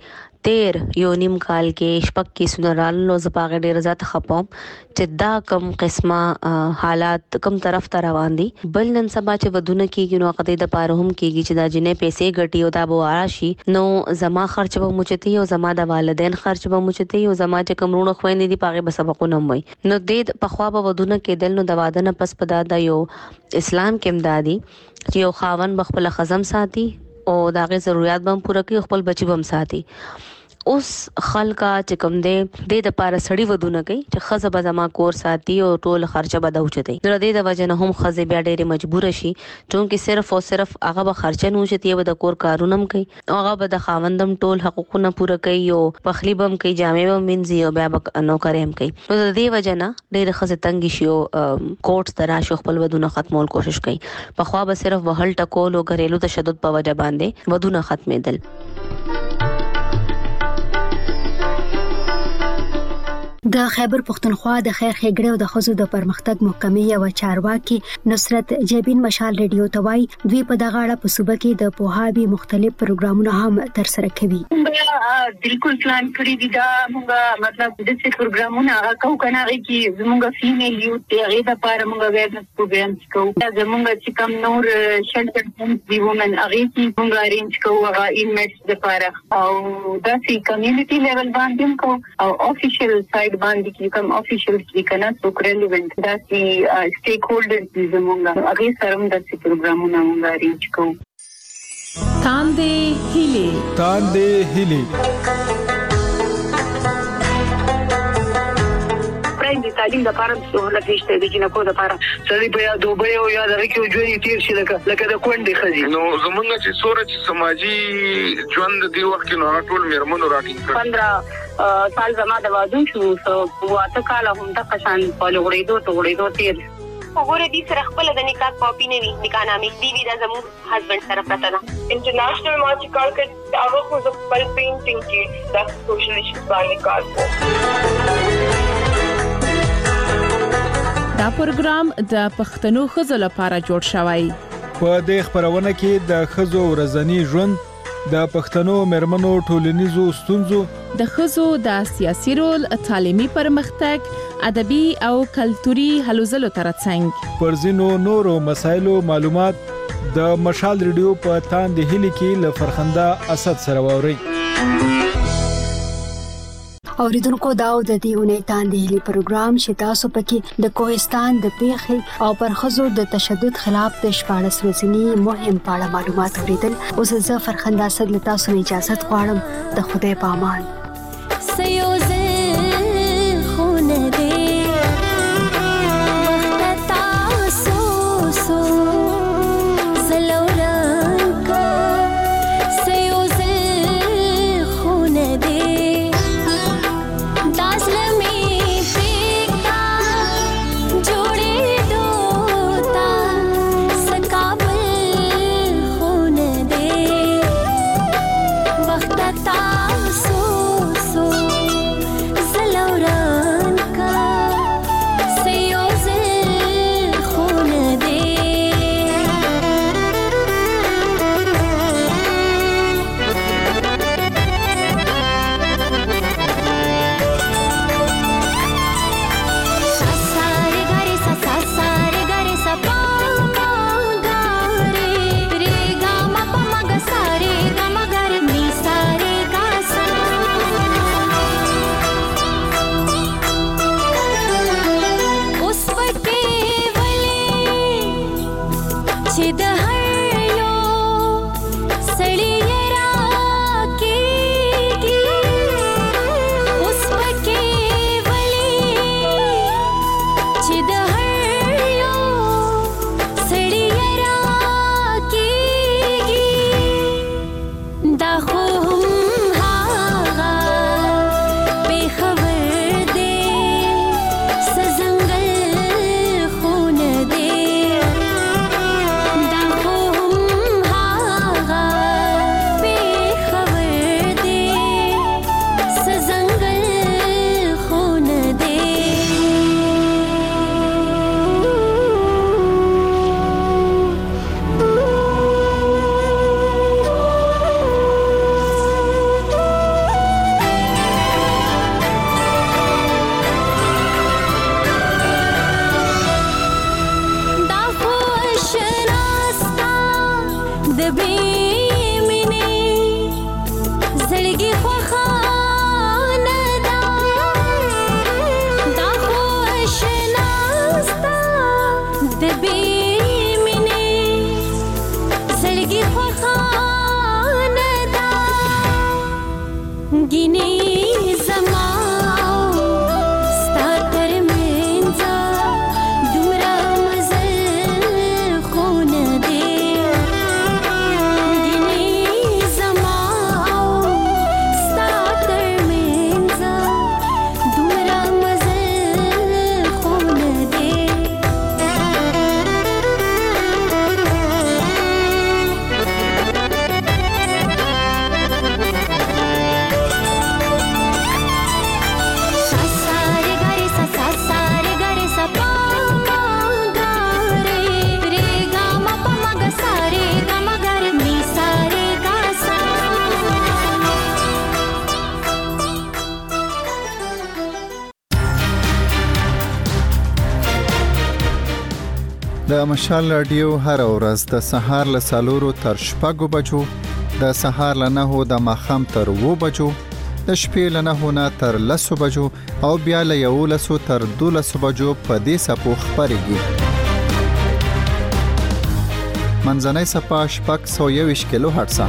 تیر یو نیم کال کې شپږ کیسونه رالو زپاغه ډیر زیات خپوم چې دا کم قسمه حالات کم طرف ته روان دي. بل نن سبا چې ودونه کیږي نو قضې د پاره هم کیږي چې دا جنې پیسې ګټي او دا به راشي نو زما خرچ به موچتي او زما د والدین خرچ به موچتي او زما چې کمرونه خويندې دي پاغه به سبقونه وي. نو د پخوا به ودونه کېدل نو د واده نه پس پدا د یو اسلام کې امدادي چې یو خاون بخپل خزم ساتي او داغه ضرورت به پوره کوي خپل بچي به ساتي. اوس خلکا چې کوم دې د د پاره سړی ودونه کوي چې خزه به زما کور ساتي او ټول خرچه به دوچتي. نو د دې د وجه نه هم خزه بیا ډېر مجبور شي چې صرف او صرف هغه به خرچه نوشتي به د کور کارونم کوي او هغه به د خاوندم ټول حقوقونه پوره کوي او پخلی بم کوي جامې بم منځي او بیا به نوکریم کوي. نو د دې وجه نه ډېر خزه تنګ شي او کوټ ترا شو خپل ودونه ختمول کوشش کوي. په خوا به صرف وهل ټکول او غریلو تشدد په وجه باندې ودونه ختمېدل. د خیبر پښتونخوا د خیر ښېګړې او د ښځو د پرمختګ محکمې یو چارواکي نصرت جبین مشال ریډیو ته وایي دوی په دغه اړه په صوبه کې د پوهاوي مختلف پروګرامونه هم ترسره کوي. بالکل پلان کړی دي دا موږ مطلب د څه پروګرامونه کوو کنه چې زموږ فیمیل یوث ته غوډه لپاره موږ ویرنس پروګرامز کوو. زموږ چې کوم نور شلټر هومز دی وومن هغه چې موږ ارینج کوو هغه انمیټس لپاره او دا سي کمیونټي لیول باندې کوو او افیشل سایډ باندې کې کوم افیشل چې کنه سو ریلیونت دا سي سټیک هولډرز زموږ هغه سره هم د پروګرامونه موږ ارینج کوو. تاندې هیلې تاندې هیلې د تعلیم لپاره سہولت نشته د جنکو لپاره سړي په یاد دوبه او یاد راکې ژوند تیر شي لکه لکه د کونډې خزي نو زمونږ چې سوره چې سماجی ژوند دی وخت نو ټول میرمنو راټینګ کړ پندرہ سال زما د وادو شو سو واته کال هم د قشان په لوړېدو ته وړېدو تیر وګوره دې سره خپل د نکاح کاپی نه وي نکاح نامې دی وی دا زمو هسبند سره پراته ده. انټرنیشنل ما چې کار کړ هغه خو د خپل پینټینګ کې د سوشل ایشوز باندې کار کوي. دا پروګرام د پښتنو ښځو لپاره جوړ شوی. په دې خبرونه کې د ښځو ورځنی ژوند د پښتنو مرمنو ټولنیزو ستونزو د ښځو د سیاسي رول تعلیمي پرمختګ ادبي او کلتوري هلو ځلو ترڅنګ پر ځینو نورو مسایلو معلومات د مشال ریډیو په تاندې هیلې کې له فرخنده اسد سره ووري. اوریدونکو داو د دې اونۍ تاندې هیلې پروګرام چې تاسو پکې د کوهستان د پیښې او پر ښځو د تشدد خلاف د شپاړس ورځني مهم په اړه معلومات اوریدل. اوس زه فرخنده اسد له تاسو نه اجازه غواړم. د خدای په امان. So, so, Zalauran ka د مشال رادیو هر ورځ د سهار له سالورو تر شپږو بجو، د سهار له نهو د ماښام تر اوو بجو، د شپې له نهو نه تر لسو بجو او بیا له یولسو تر دولسو بجو په دې څپو خپرېږي. منځنۍ څپه شپږ سوه یوویشت کیلو هرټزه.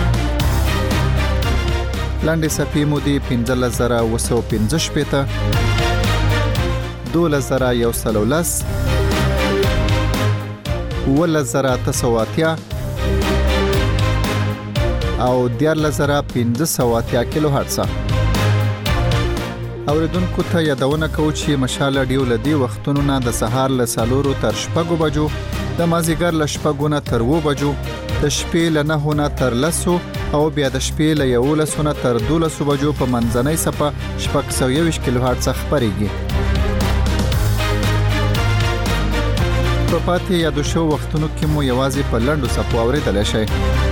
لنډې څپې مو دي پنځلس زره اوه سوه پنځه شپېته، دولس زره یو سل او لس، اوولس زره اته سوه اتیا او دیارلس زره پنځه سوه اتیا کیلو هرټزه. اوریدونکو ته یادونه کوو چې مشال رادیو له دې وختونو نه د سهار له څلورو تر شپږو بجو، د مازدیګر له شپږو نه تر اوو بجو، د شپې له نهو نه تر لسو او بیا د شپې له یولسو نه تر دولسو بجو په منځنۍ څپه شپږ سوه یوویشت کیلو هرټزه خپرېږي. په پاتې یادو شو وختونو کې مو یوازې په لنډو څپو اورېدلی شئ.